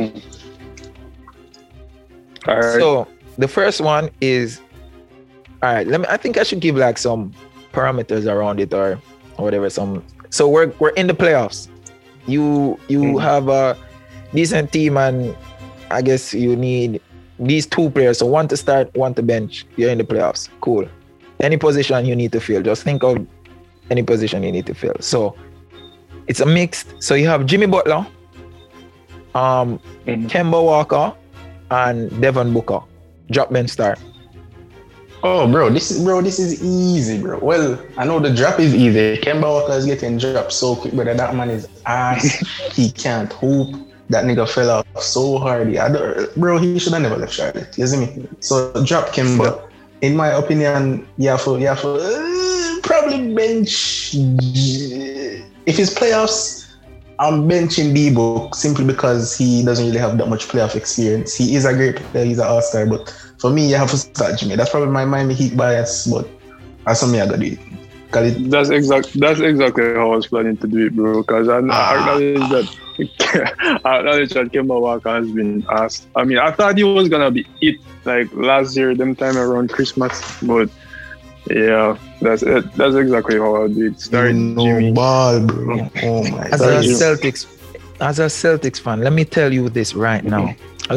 All right. So the first one is... All right, I think I should give, like, some parameters around it or whatever. So we're in the playoffs. You have a decent team, and I guess you need these 2 players. So 1 to start, 1 to bench. You're in the playoffs. Cool. Any position you need to fill. Just think of any position you need to fill. So it's a mixed. So you have Jimmy Butler, Kemba Walker, and Devin Booker. Drop bench start. Oh, bro, this is easy, bro. Well, I know the drop is easy. Kemba Walker is getting dropped so quick, but that man is ass. He can't hoop. That nigga fell off so hard. Bro, he should have never left Charlotte. You see me? So drop Kemba. In my opinion, you have to probably bench. If it's playoffs, I'm benching Debo simply because he doesn't really have that much playoff experience. He is a great player. He's an all-star, but for me, you have to start Jimmy. That's probably my Miami Heat bias, but that's something I gotta do it. That's exactly how I was planning to do it, bro. Because I acknowledge that Kemba Walker has been asked. I mean, I thought he was gonna be it like last year, them time around Christmas, but yeah, that's it. That's exactly how I do it. Start Jimmy. Ball, bro. Oh my God. As a Celtics fan, let me tell you this right now.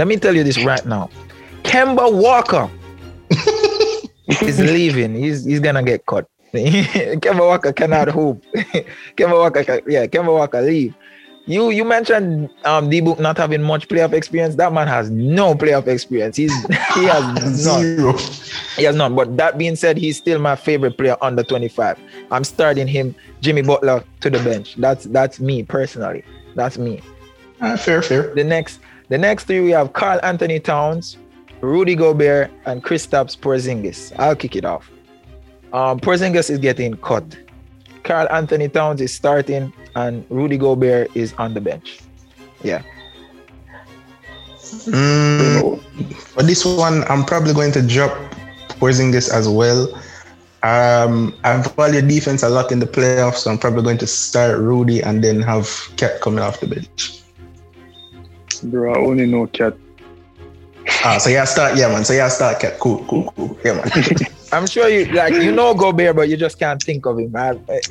Kemba Walker is leaving. He's gonna get cut. Kemba Walker cannot hoop. Kemba Walker leave. You mentioned D-Book not having much playoff experience. That man has no playoff experience. He has zero. He has none. But that being said, he's still my favorite player under 25. I'm starting him, Jimmy Butler, to the bench. That's me personally. That's me. Fair. The next three we have Karl Anthony Towns, Rudy Gobert, and Kristaps Porzingis. I'll kick it off. Porzingis is getting cut. Karl Anthony Towns is starting, and Rudy Gobert is on the bench. Yeah. For this one, I'm probably going to drop Porzingis as well. I value defense a lot in the playoffs, so I'm probably going to start Rudy and then have Cat coming off the bench. Bro, I only know Cat. So you start Cat. Cool. Yeah, man. I'm sure you know Gobert, but you just can't think of him.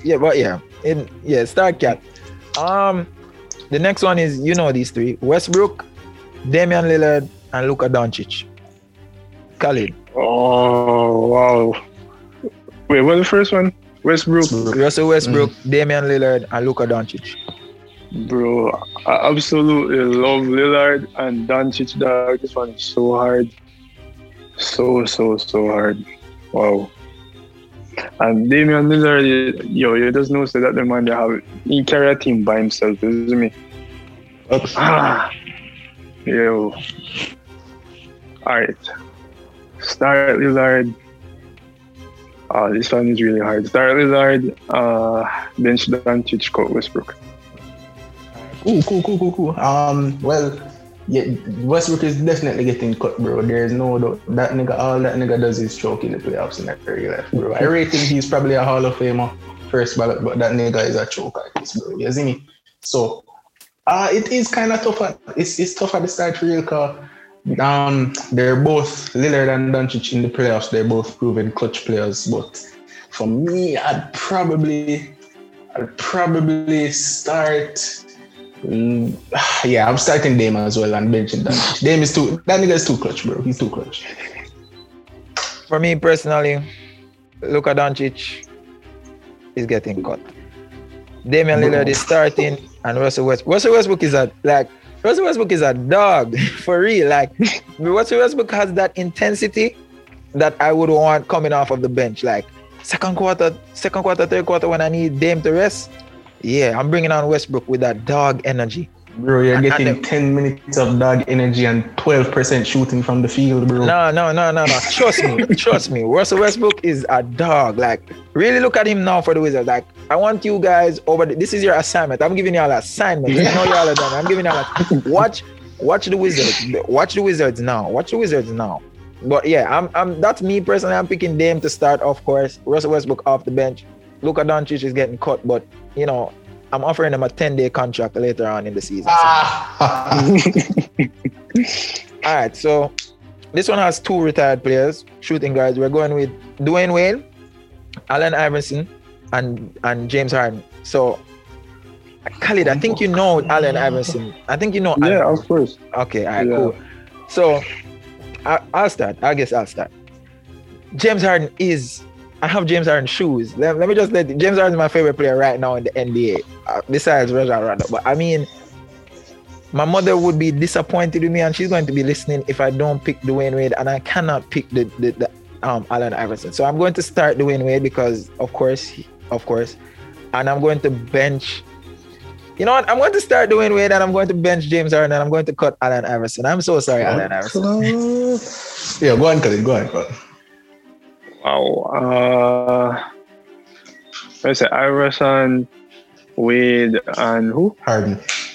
Start Cat. The next one is, these three: Westbrook, Damian Lillard, and Luka Doncic. Khalid. Oh wow! Wait, what's the first one? Russell Westbrook, Damian Lillard, and Luka Doncic. Bro, I absolutely love Lillard and Doncic. Dog, this one is so hard, so hard. Wow. And Damian Lillard, you just know that the man he carry a team by himself, isn't me? Yo. Alright. Start Lillard. This one is really hard. Start Lillard, bench Doncic, cut Westbrook. Cool. Well, yeah, Westbrook is definitely getting cut, bro. There's no doubt. That nigga, all that nigga does is choke in the playoffs in that real life, bro. I rate him, he's probably a Hall of Famer, first ballot, but that nigga is a choke artist, bro. You see me? So, it is kind of tough. It's tough at the start for real, cause they're both, Lillard and Doncic in the playoffs, they're both proven clutch players. But for me, I'd probably start. I'm starting Dame as well and benching Doncic. That nigga is too clutch, bro. He's too clutch. For me personally, Luka Doncic is getting cut. Damian Lillard is starting, and Russell Westbrook is a dog for real. Like Russell Westbrook has that intensity that I would want coming off of the bench. Like second quarter, third quarter when I need Dame to rest. Yeah, I'm bringing on Westbrook with that dog energy. Bro, you're getting 10 minutes of dog energy and 12% shooting from the field, bro. No. Trust me. Russell Westbrook is a dog. Like, really look at him now for the Wizards. Like, I want you guys this is your assignment. I'm giving y'all an assignment. You know y'all are done. I'm giving y'all watch the Wizards. Watch the Wizards now. But yeah, that's me personally. I'm picking Dame to start, of course. Russell Westbrook off the bench. Luka Doncic is getting cut, but I'm offering him a 10-day contract later on in the season. All right, so this one has two retired players, shooting guards. We're going with Dwayne Wade, Allen Iverson, and James Harden. So, Khalid, I think you know Allen Iverson. I think you know. Yeah, of course. Okay, all right, cool. So, I'll start. I guess I'll start. James Harden I have James Harden shoes. Let me just James Harden is my favorite player right now in the NBA, besides Rajon Rondo. But I mean, my mother would be disappointed with me, and she's going to be listening if I don't pick Dwayne Wade, and I cannot pick the Allen Iverson. So I'm going to start Dwayne Wade because, of course, and I'm going to bench. You know what? I'm going to start Dwayne Wade and I'm going to bench James Harden and I'm going to cut Allen Iverson. I'm so sorry, Allen Iverson. Yeah, go on, Khalid. Go on. Wow. I say Iverson, Wade, and who? Harden.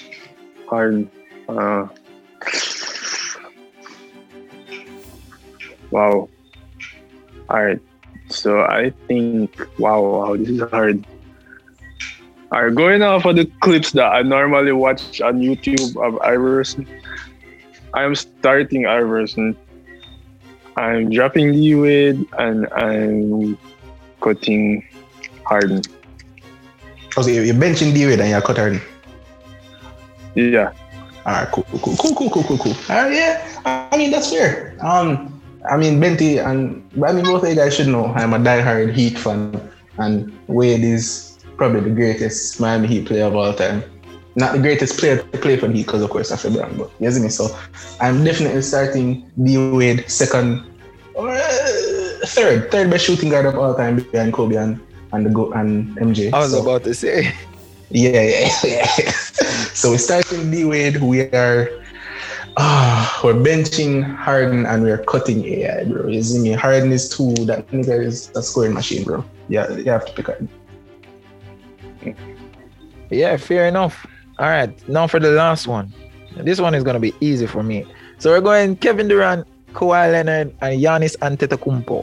Wow. All right. So I think, wow, this is hard. All right, going off of the clips that I normally watch on YouTube of Iverson, I am starting Iverson. I'm dropping D Wade and I'm cutting Harden. So you're benching D Wade and you're cut Harden. Yeah. All right, cool. Yeah, I mean that's fair. I mean Benty both of you guys should know I'm a diehard Heat fan, and Wade is probably the greatest Miami Heat player of all time. Not the greatest player to play for the Heat because of course after Brown, but you see me. So I'm definitely starting D Wade second or third best shooting guard of all time behind Kobe and MJ. I was about to say. Yeah. So we're starting D Wade. We're benching Harden and we're cutting AI, bro. You see me? Harden is two. That nigga is a scoring machine, bro. Yeah, you have to pick Harden. Yeah, fair enough. All right, now for the last one. This one is going to be easy for me. So we're going Kevin Durant, Kawhi Leonard, and Giannis Antetokounmpo.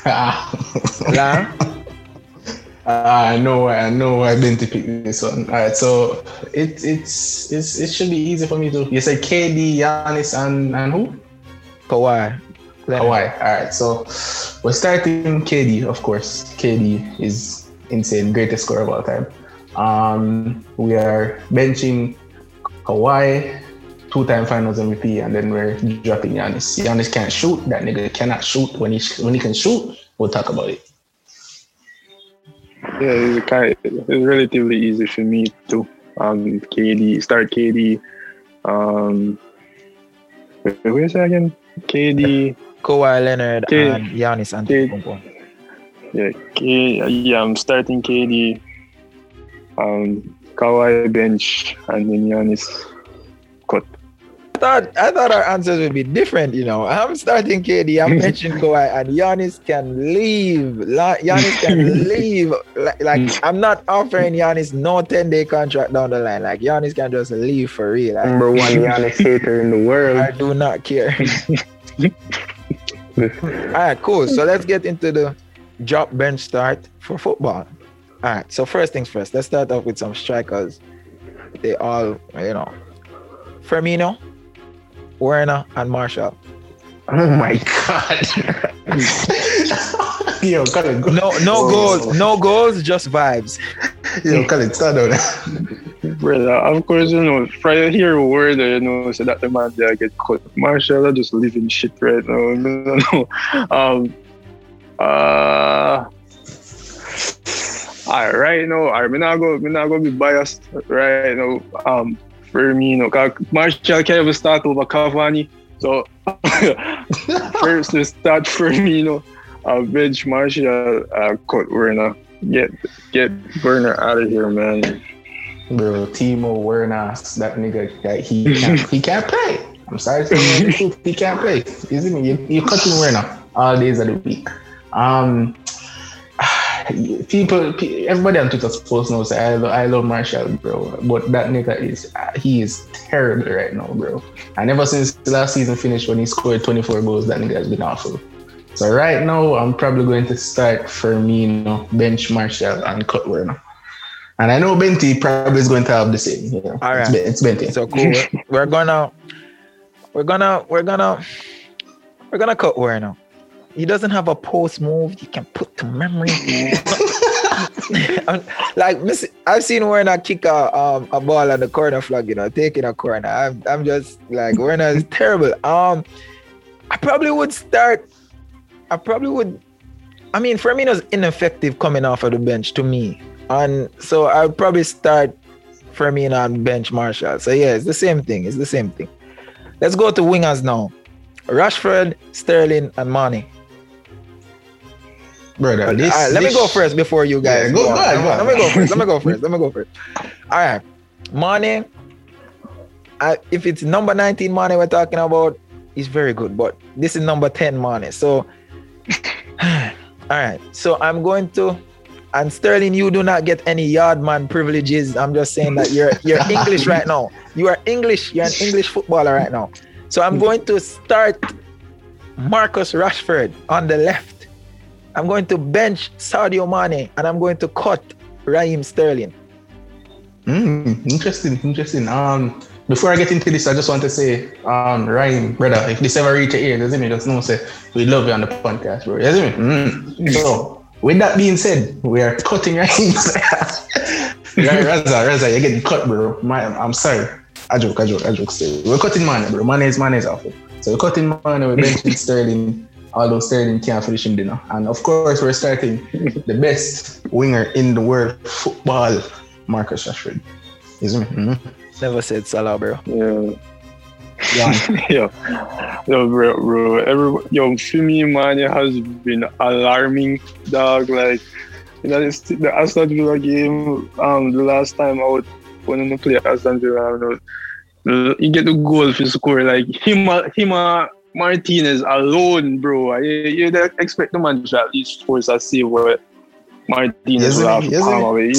I know why Ben to pick this one. All right, so it should be easy for me too. You said KD, Giannis, and who? Kawhi. All right, so we're starting KD, of course. KD is insane, greatest scorer of all time. We are benching Kawhi, 2-time Finals MVP, and then we're dropping Giannis. Giannis can't shoot. That nigga cannot shoot. When he can shoot, we'll talk about it. Yeah, it's relatively easy for me too. KD. Where's that again? KD, Kawhi Leonard, and Giannis Antetokounmpo. Yeah, I'm starting KD. Kawhi bench and then Giannis cut. I thought our answers would be different, you know. I'm starting KD, I'm mentioning Kawhi, and Giannis can leave. Like I'm not offering Giannis no 10-day contract down the line. Like Giannis can just leave for real. Like, number one Giannis hater in the world. I do not care. All right, cool. So let's get into the drop bench start for football. All right, so first things first, let's start off with some strikers. They all, Firmino, Werner, and Marshall. Oh my God. Yo, Colin, go. No goals, just vibes. Yo, Colin, start out. Brother, of course, prior here word, so that the man there get cut. Marshall, I just living shit right now. Right now, I'm not gonna be biased right now. Firmino, Marshall can't even start over Cavani. So first to start Firmino, bench Marshall, cut Werner. Get Werner out of here, man. Bro, Timo Werner, that nigga, he can't play. I'm sorry to say the truth, he can't play. Isn't he? You're cutting Werner all days of the week. Everybody on Twitter supposed to know say I love Marshall, bro, but that nigga is terrible right now, bro. And ever since the last season finished when he scored 24 goals, that nigga has been awful. So right now I'm probably going to start Firmino, bench Marshall, and cut Werner. And I know Benty probably is going to have the same. You know? All right, it's Benty. So cool. we're gonna cut Werner. He doesn't have a post move you can put to memory. Like I've seen Werner kick a ball on the corner flag, taking a corner. I'm just like, Werner is terrible. I probably would. I mean, Firmino's ineffective coming off of the bench to me, and so I'll probably start Firmino and bench Marshall. So yeah, it's the same thing. Let's go to wingers now. Rashford, Sterling, and Mane. brother. All right, let me go first before you guys. Yeah, go ahead. Let me go first. All right, Mane. If it's number 19 Mane we're talking about, he's very good. But this is number 10 Mane. So, all right. So I'm going to. And Sterling, you do not get any yardman privileges. I'm just saying that you're English right now. You are English. You're an English footballer right now. So I'm going to start Marcus Rashford on the left. I'm going to bench Sadio Mane, and I'm going to cut Raheem Sterling. Interesting. Before I get into this, I just want to say, Raheem, brother, if this ever reach your ear, doesn't it? Just know, say we love you on the podcast, bro. Doesn't it? So. With that being said, we are cutting Raheem. Raza, you're getting cut, bro. I'm sorry. I joke. We're cutting Mane, bro. Mane is awful. So we're cutting Mane, we're benching Sterling, although Sterling can't finish him dinner. And of course, we're starting the best winger in the world football, Marcus Rashford. Isn't it? Never said Salah, bro. Yeah. Yo, bro. For me, Mane has been alarming, dog. Like, the Aston Villa game, the last time out when I play Aston Villa, you get the goal for score. Like, him, Martinez alone, bro. You expect the man to at least force a save where Martinez will have to palm away.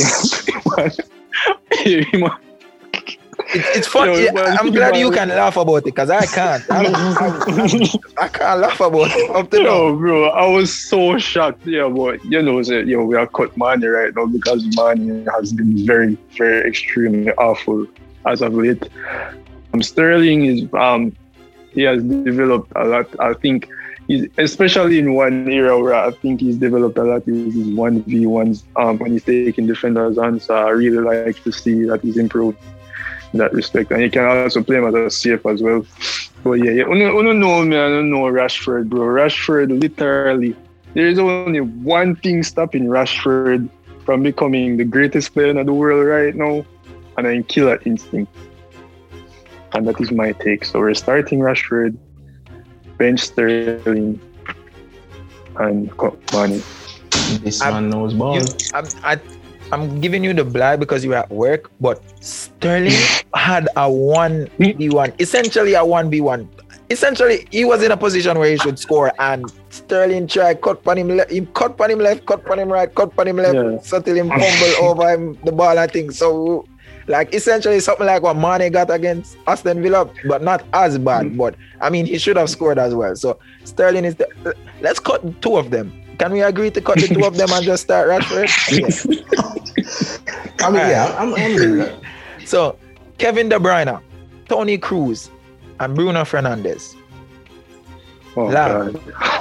It's fun. I'm glad you can laugh about it because I can't. I can't laugh about it up to now. Bro, I was so shocked. Yeah, but we are cut Mane right now because Mane has been very, very extremely awful as of late. Sterling is he has developed a lot. I think especially in one era where I think he's developed a lot is his 1v1s when he's taking defenders on. So I really like to see that he's improved in that respect, and he can also play him as a safe as well. But I don't know Rashford, bro. Rashford, literally, there is only one thing stopping Rashford from becoming the greatest player in the world right now, and then killer instinct. And that is my take. So we're starting Rashford, bench Sterling, and cut Mane. This man knows ball. I'm giving you the blind because you're at work, but Sterling had a 1v1, essentially a 1v1. Essentially, he was in a position where he should score, and Sterling tried cut on him left, cut on him right, cut on him left, so till him fumble over him the ball, I think. So, like, essentially something like what Mane got against Aston Villa, but not as bad. But, I mean, he should have scored as well. So, Sterling is let's cut two of them. Can we agree to cut the two of them and just start Rashford? Yeah. I'm doing that. So, Kevin De Bruyne, Toni Kroos, and Bruno Fernandes. Oh, God.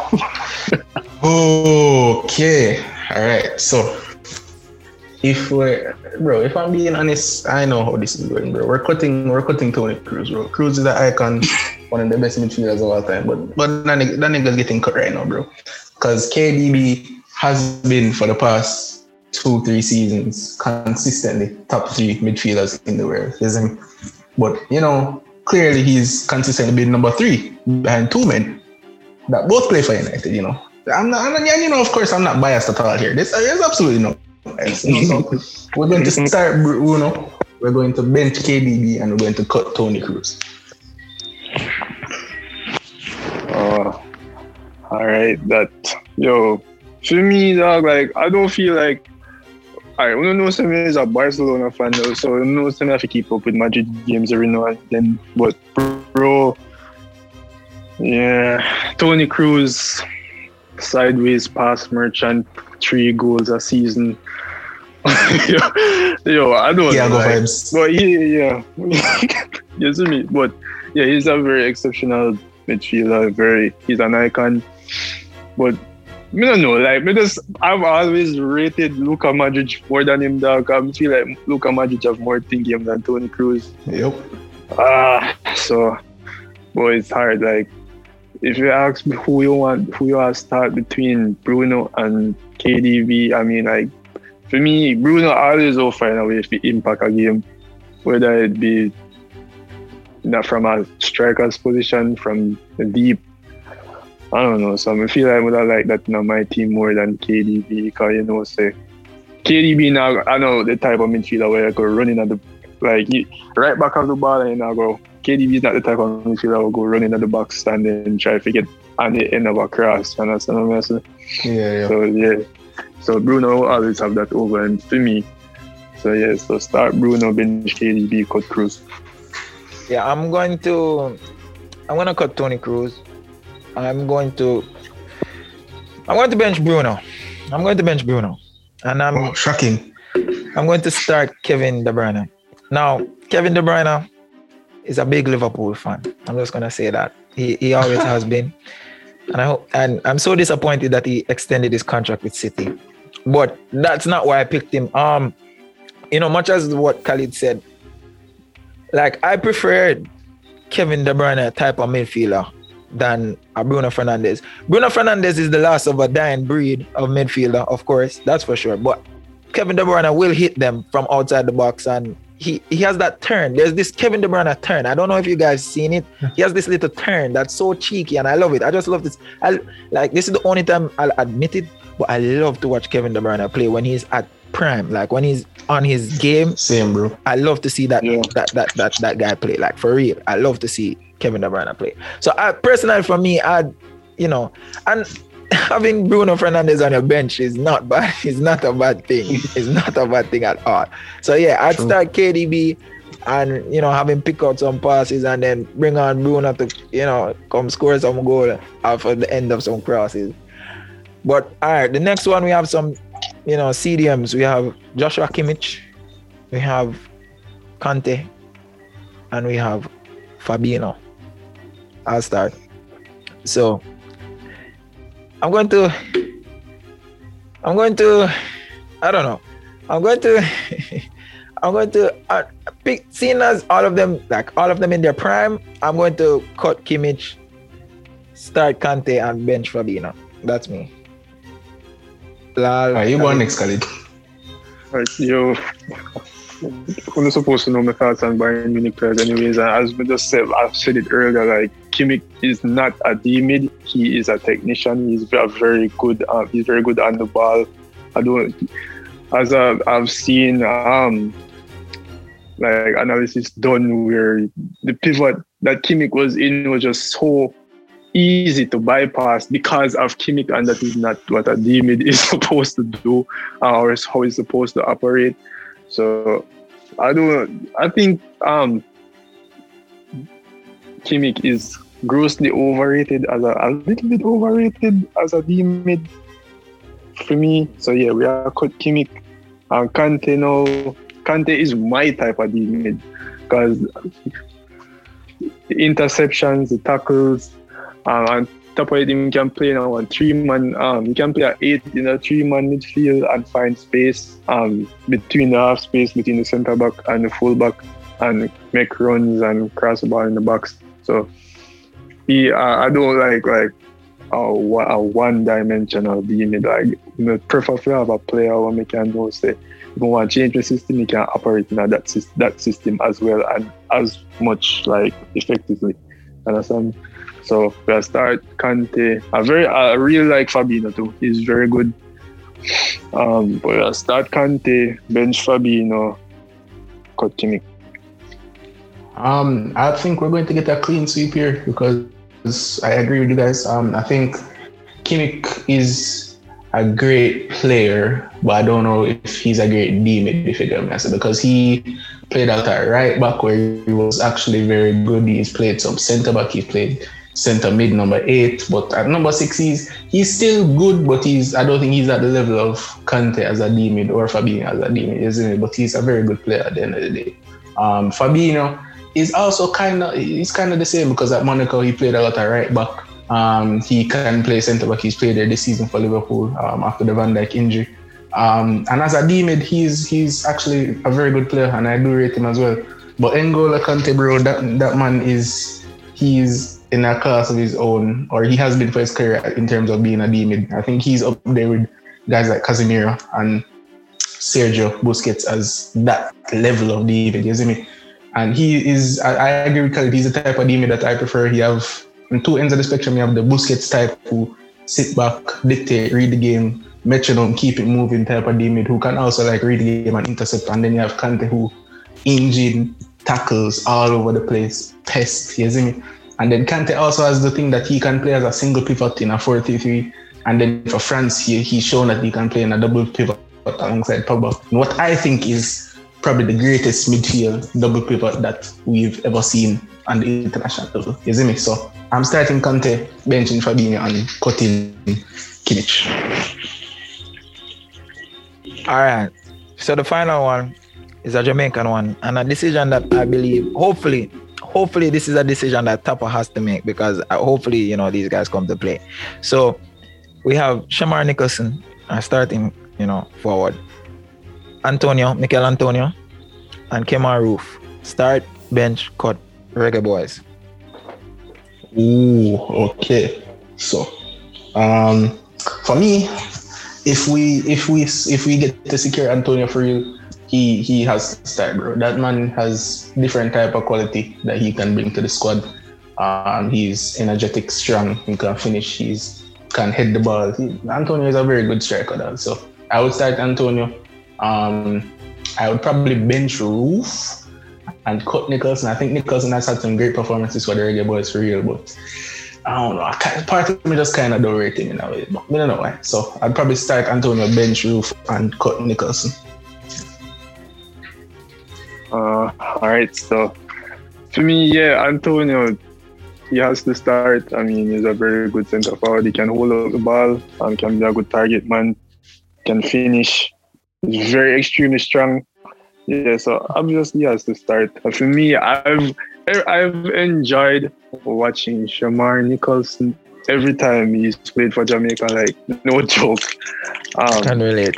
Okay. All right. So, if I'm being honest, I know how this is going, bro. We're cutting Toni Kroos, bro. Kroos is the icon, one of the best midfielders of all time. But that nigga's getting cut right now, bro. Because KDB has been for the past 2-3 seasons consistently top 3 midfielders in the world, isn't he? But clearly he's consistently been number 3 behind 2 men that both play for United. Of course, I'm not biased at all here. There's absolutely no bias. So we're going to start Bruno. We're going to bench KDB and we're going to cut Toni Kroos. All right, for me, dog, like, I don't feel like, I don't know Sammy is a Barcelona fan though, so I don't know Sammy have to keep up with Madrid games every now and then, but bro, yeah, Toni Kroos, sideways pass merchant, 3 goals a season. I don't know. Vibes. But you see me, but yeah, he's a very exceptional midfielder, he's an icon. But I don't know, I've always rated Luka Modric more than him, dog. I feel like Luka Modric have more thinking than Toni Kroos. Yep. So, boy, it's hard. Like, if you ask me who you want to start between Bruno and KDB, I mean, like, for me, Bruno always will find a way to impact a game, whether it be not from a striker's position, from the deep, I don't know. So I feel like I would have liked that in my team more than KDB because say KDB now I know the type of midfielder where I go running at the right back of the ball and I go. KDB is not the type of midfielder who will go running at the box and then try to get on the end of a cross. You understand what I'm saying? Yeah. So Bruno will always have that over and for me. So start Bruno, bench KDB, cut Cruz. Yeah, I'm gonna cut Tony Cruz. I'm going to bench Bruno. And shocking. I'm going to start Kevin De Bruyne. Now, Kevin De Bruyne is a big Liverpool fan. I'm just gonna say that. He always has been. And I'm so disappointed that he extended his contract with City. But that's not why I picked him. Much as what Khalid said, like I preferred Kevin De Bruyne type of midfielder than a Bruno Fernandes. Bruno Fernandes is the last of a dying breed of midfielder, of course, that's for sure. But Kevin De Bruyne will hit them from outside the box, and he has that turn. There's this Kevin De Bruyne turn. I don't know if you guys seen it. He has this little turn that's so cheeky, and I love it. I just love this. This is the only time I'll admit it, but I love to watch Kevin De Bruyne play when he's at prime, like when he's on his game. Same, bro. I love to see that guy play. Like for real, I love to see Kevin De Bruyne play. So personally, for me, and having Bruno Fernandes on your bench is not bad. It's not a bad thing. It's not a bad thing at all. So yeah, I'd start KDB and have him pick out some passes and then bring on Bruno to come score some goal after the end of some crosses. But all right, the next one we have some CDMs. We have Joshua Kimmich, we have Kante, and we have Fabinho. I'll start. So I'm going to pick, seeing as all of them in their prime, I'm going to cut Kimmich, start Kante, and bench Fabinho. That's me. You go next, Khalid. Yo, I'm supposed to know my thoughts on Bayern Munich players anyways. And as we just said, I've said it earlier, like Kimmich is not a D-mid. He is a technician. He's very good. He's very good on the ball. I've seen analysis done where the pivot that Kimmich was in was just so easy to bypass because of Kimmich, and that is not what a D-mid is supposed to do, or how it's supposed to operate. So I think Kimmich is grossly overrated, a little bit overrated as a D-mid for me. So yeah, we are cut Kimmich. Kante now. Kante is my type of D-mid because the interceptions, the tackles, and top of it, he can play now on 3-man. He can play at 8 in a 3-man midfield and find space between the half space between the centre back and the full back and make runs and cross the ball in the box. So I don't like a one-dimensional D-mid. Like, I prefer to have a player where we can know say if we want to change the system, he can operate in that system as well and as much effectively. Understand? So we'll start Kante. I really like Fabinho too. He's very good. But we'll start Kante, bench Fabinho, cut Kimmich. I think we're going to get a clean sweep here because I agree with you guys. I think Kimmich is a great player, but I don't know if he's a great D-mid, if you get me, because he played out at right back where he was actually very good. He's played some centre back. He played centre mid number 8, but at number 6 he's still good, but I don't think he's at the level of Kante as a D-mid or Fabinho as a D-mid, isn't it? But he's a very good player at the end of the day. Fabinho is also kind of the same because at Monaco he played a lot at right back. He can play centre back. He's played there this season for Liverpool after the Van Dijk injury. And as a D-mid, he's actually a very good player, and I do rate him as well. But N'Golo Kante, bro, that man he's in a class of his own, or he has been for his career in terms of being a D-mid. I think he's up there with guys like Casemiro and Sergio Busquets as that level of D-mid, you see me? And he is, I agree with Khalid, he's the type of D-mid that I prefer. He have on two ends of the spectrum, you have the Busquets type who sit back, dictate, read the game, metronome, keep it moving type of D-mid who can also like read the game and intercept. And then you have Kante who engine, tackles all over the place, pest, you see me? And then Kante also has the thing that he can play as a single pivot in a 4-3-3. And then for France, he's shown that he can play in a double pivot alongside Pogba. What I think is probably the greatest midfield double pivot that we've ever seen on the international level. You see me? So I'm starting Kante, benching Fabinho, and cutting Kimmich. All right. So the final one is a Jamaican one, and a decision that I believe, hopefully this is a decision that Tapa has to make, because hopefully, these guys come to play. So we have Shamar Nicholson starting, forward. Mikel Antonio, and Kemar Roof. Start, bench, cut, Reggae Boys. Ooh, okay. So, for me, if we get to secure Antonio for real, he has to start, bro. That man has different type of quality that he can bring to the squad. He's energetic, strong, he can finish, can head the ball. Antonio is a very good striker, dog. So I would start Antonio. I would probably bench Roof and cut Nicholson. I think Nicholson has had some great performances for the Reggae Boys for real, but I don't know. Part of me just kind of don't rate him in a way, but I don't know why. So I'd probably start Antonio, bench Roof, and cut Nicholson. All right, so for me, yeah, Antonio, he has to start. I mean, he's a very good centre forward. He can hold up the ball and can be a good target man, can finish. He's very extremely strong. Yeah, so obviously he has to start. For me, I've enjoyed watching Shamar Nicholson every time he's played for Jamaica, like no joke. I can relate.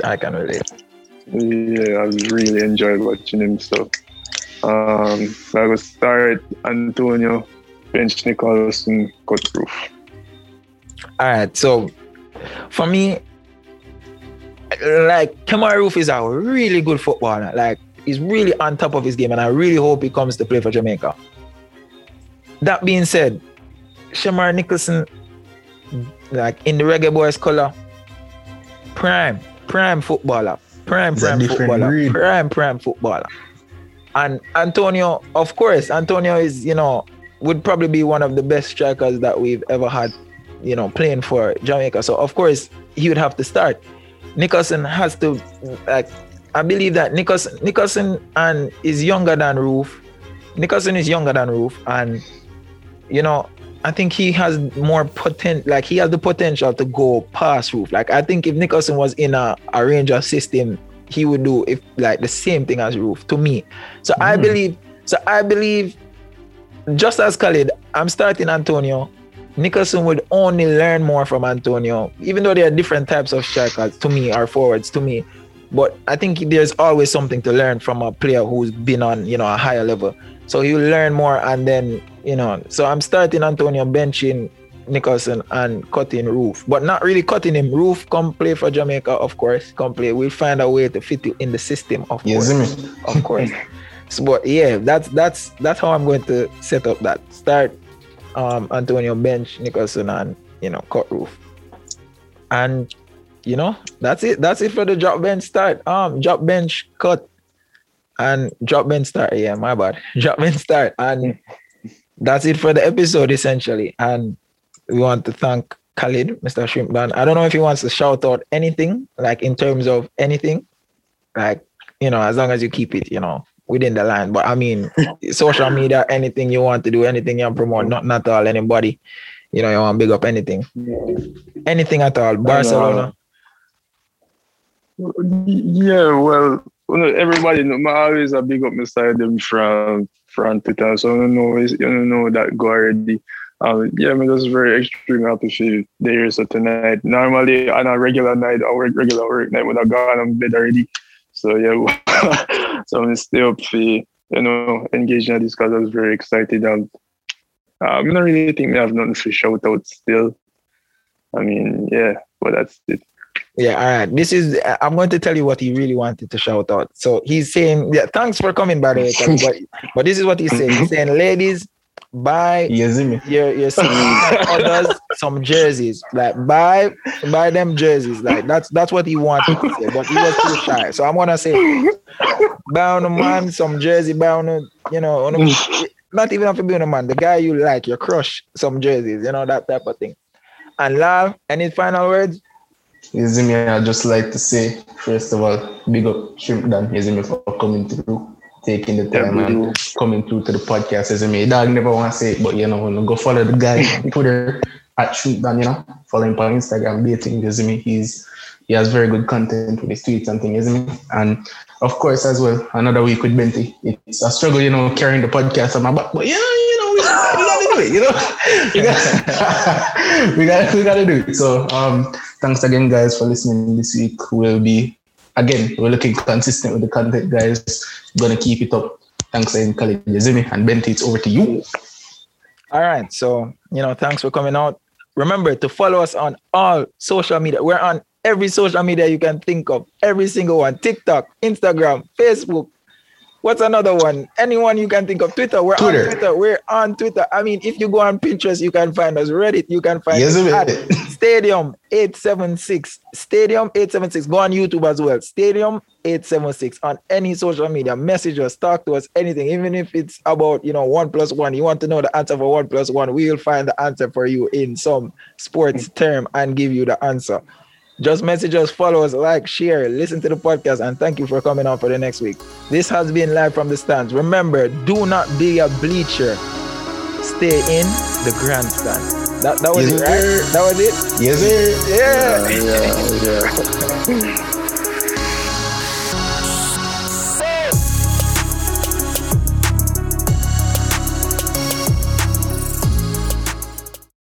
Yeah, I've really enjoyed watching him. So I will start Antonio, bench Nicholson, cut Roof. All right, so for me, like Kemar Roof is a really good footballer. Like, he's really on top of his game, and I really hope he comes to play for Jamaica. That being said, Shamar Nicholson, like in the Reggae Boys color, prime footballer. Prime footballer. And Antonio, of course, is, would probably be one of the best strikers that we've ever had, playing for Jamaica. So of course he would have to start. Nicholson has to, like, I believe that Nicholson and is younger than Roof. Nicholson is younger than Roof, and I think he has more potential. Like, he has the potential to go past Roof. Like, I think if Nicholson was in a Ranger system, he would do the same thing as Roof, to me. So I believe, just as Khalid, I'm starting Antonio. Nicholson would only learn more from Antonio, even though there are different types of strikers to me, or forwards to me. But I think there's always something to learn from a player who's been on, a higher level. So he'll learn more, and then, so I'm starting Antonio, benching Nicholson, and cutting Roof. But not really cutting him. Roof, come play for Jamaica, of course. Come play. We'll find a way to fit you in the system, of course. Of course. So, but yeah, that's how I'm going to set up that. Start Antonio, bench Nicholson, and cut Roof. And that's it for the drop bench start. Drop bench cut and drop bench start. Yeah, my bad. Drop bench start, and that's it for the episode essentially. And we want to thank Khalid, Mr. Shrimpdan. I don't know if he wants to shout out anything, like in terms of anything, like as long as you keep it, within the line. But I mean, social media, anything you want to do, anything you want to promote, not all, anybody, you want to big up anything at all. Barcelona. Yeah, well, everybody know, I always a big up my side them from Twitter, so I don't know that go already. I'm just very extremely happy to be here. So tonight, normally on a regular night, regular work night, would have gone on bed already. So yeah, so I'm still up for engage in this because I was very excited. And I don't really think I have nothing to shout out still. I mean, yeah, but that's it. Yeah, all right. I'm going to tell you what he really wanted to shout out. So he's saying, thanks for coming, by the way. But this is what he's saying. He's saying, ladies, buy You see me? your significant others some jerseys. Like buy them jerseys. Like that's what he wanted to say, but he was too shy. So I'm gonna say, buy on a man some jersey. Buy on a, not even have to be on a man. The guy you like, your crush, some jerseys. That type of thing. And Lal, any final words? You see me? I'd just like to say, first of all, big up Shrimp Dan. You see me for coming through, taking the time and coming through to the podcast. You see me? Dog never want to say it, but go follow the guy on Twitter at Shrimp Dan. Follow him on Instagram, dating. You see me? He has very good content with his tweets and things. You see me? And of course, as well, another week with Benty. It's a struggle, carrying the podcast on my back, but we gotta do it. we gotta do it. So thanks again, guys, for listening this week. We're looking consistent with the content, guys. Gonna keep it up. Thanks again, Khalid Yazimi and Benty. It's over to you. All right. So thanks for coming out. Remember to follow us on all social media. We're on every social media you can think of. Every single one. TikTok, Instagram, Facebook. What's another one? Anyone you can think of. Twitter. We're on Twitter. I mean, if you go on Pinterest, you can find us. Reddit, you can find us at Stadium 876. Stadium 876. Go on YouTube as well. Stadium 876 on any social media. Message us, talk to us, anything. Even if it's about 1+1. You want to know the answer for 1+1. We'll find the answer for you in some sports term and give you the answer. Just message us, follow us, like, share, listen to the podcast, and thank you for coming on for the next week. This has been Live from the Stands. Remember, do not be a bleacher. Stay in the grandstand. That was it, right? That was it? Yes, sir. Yeah. Yeah.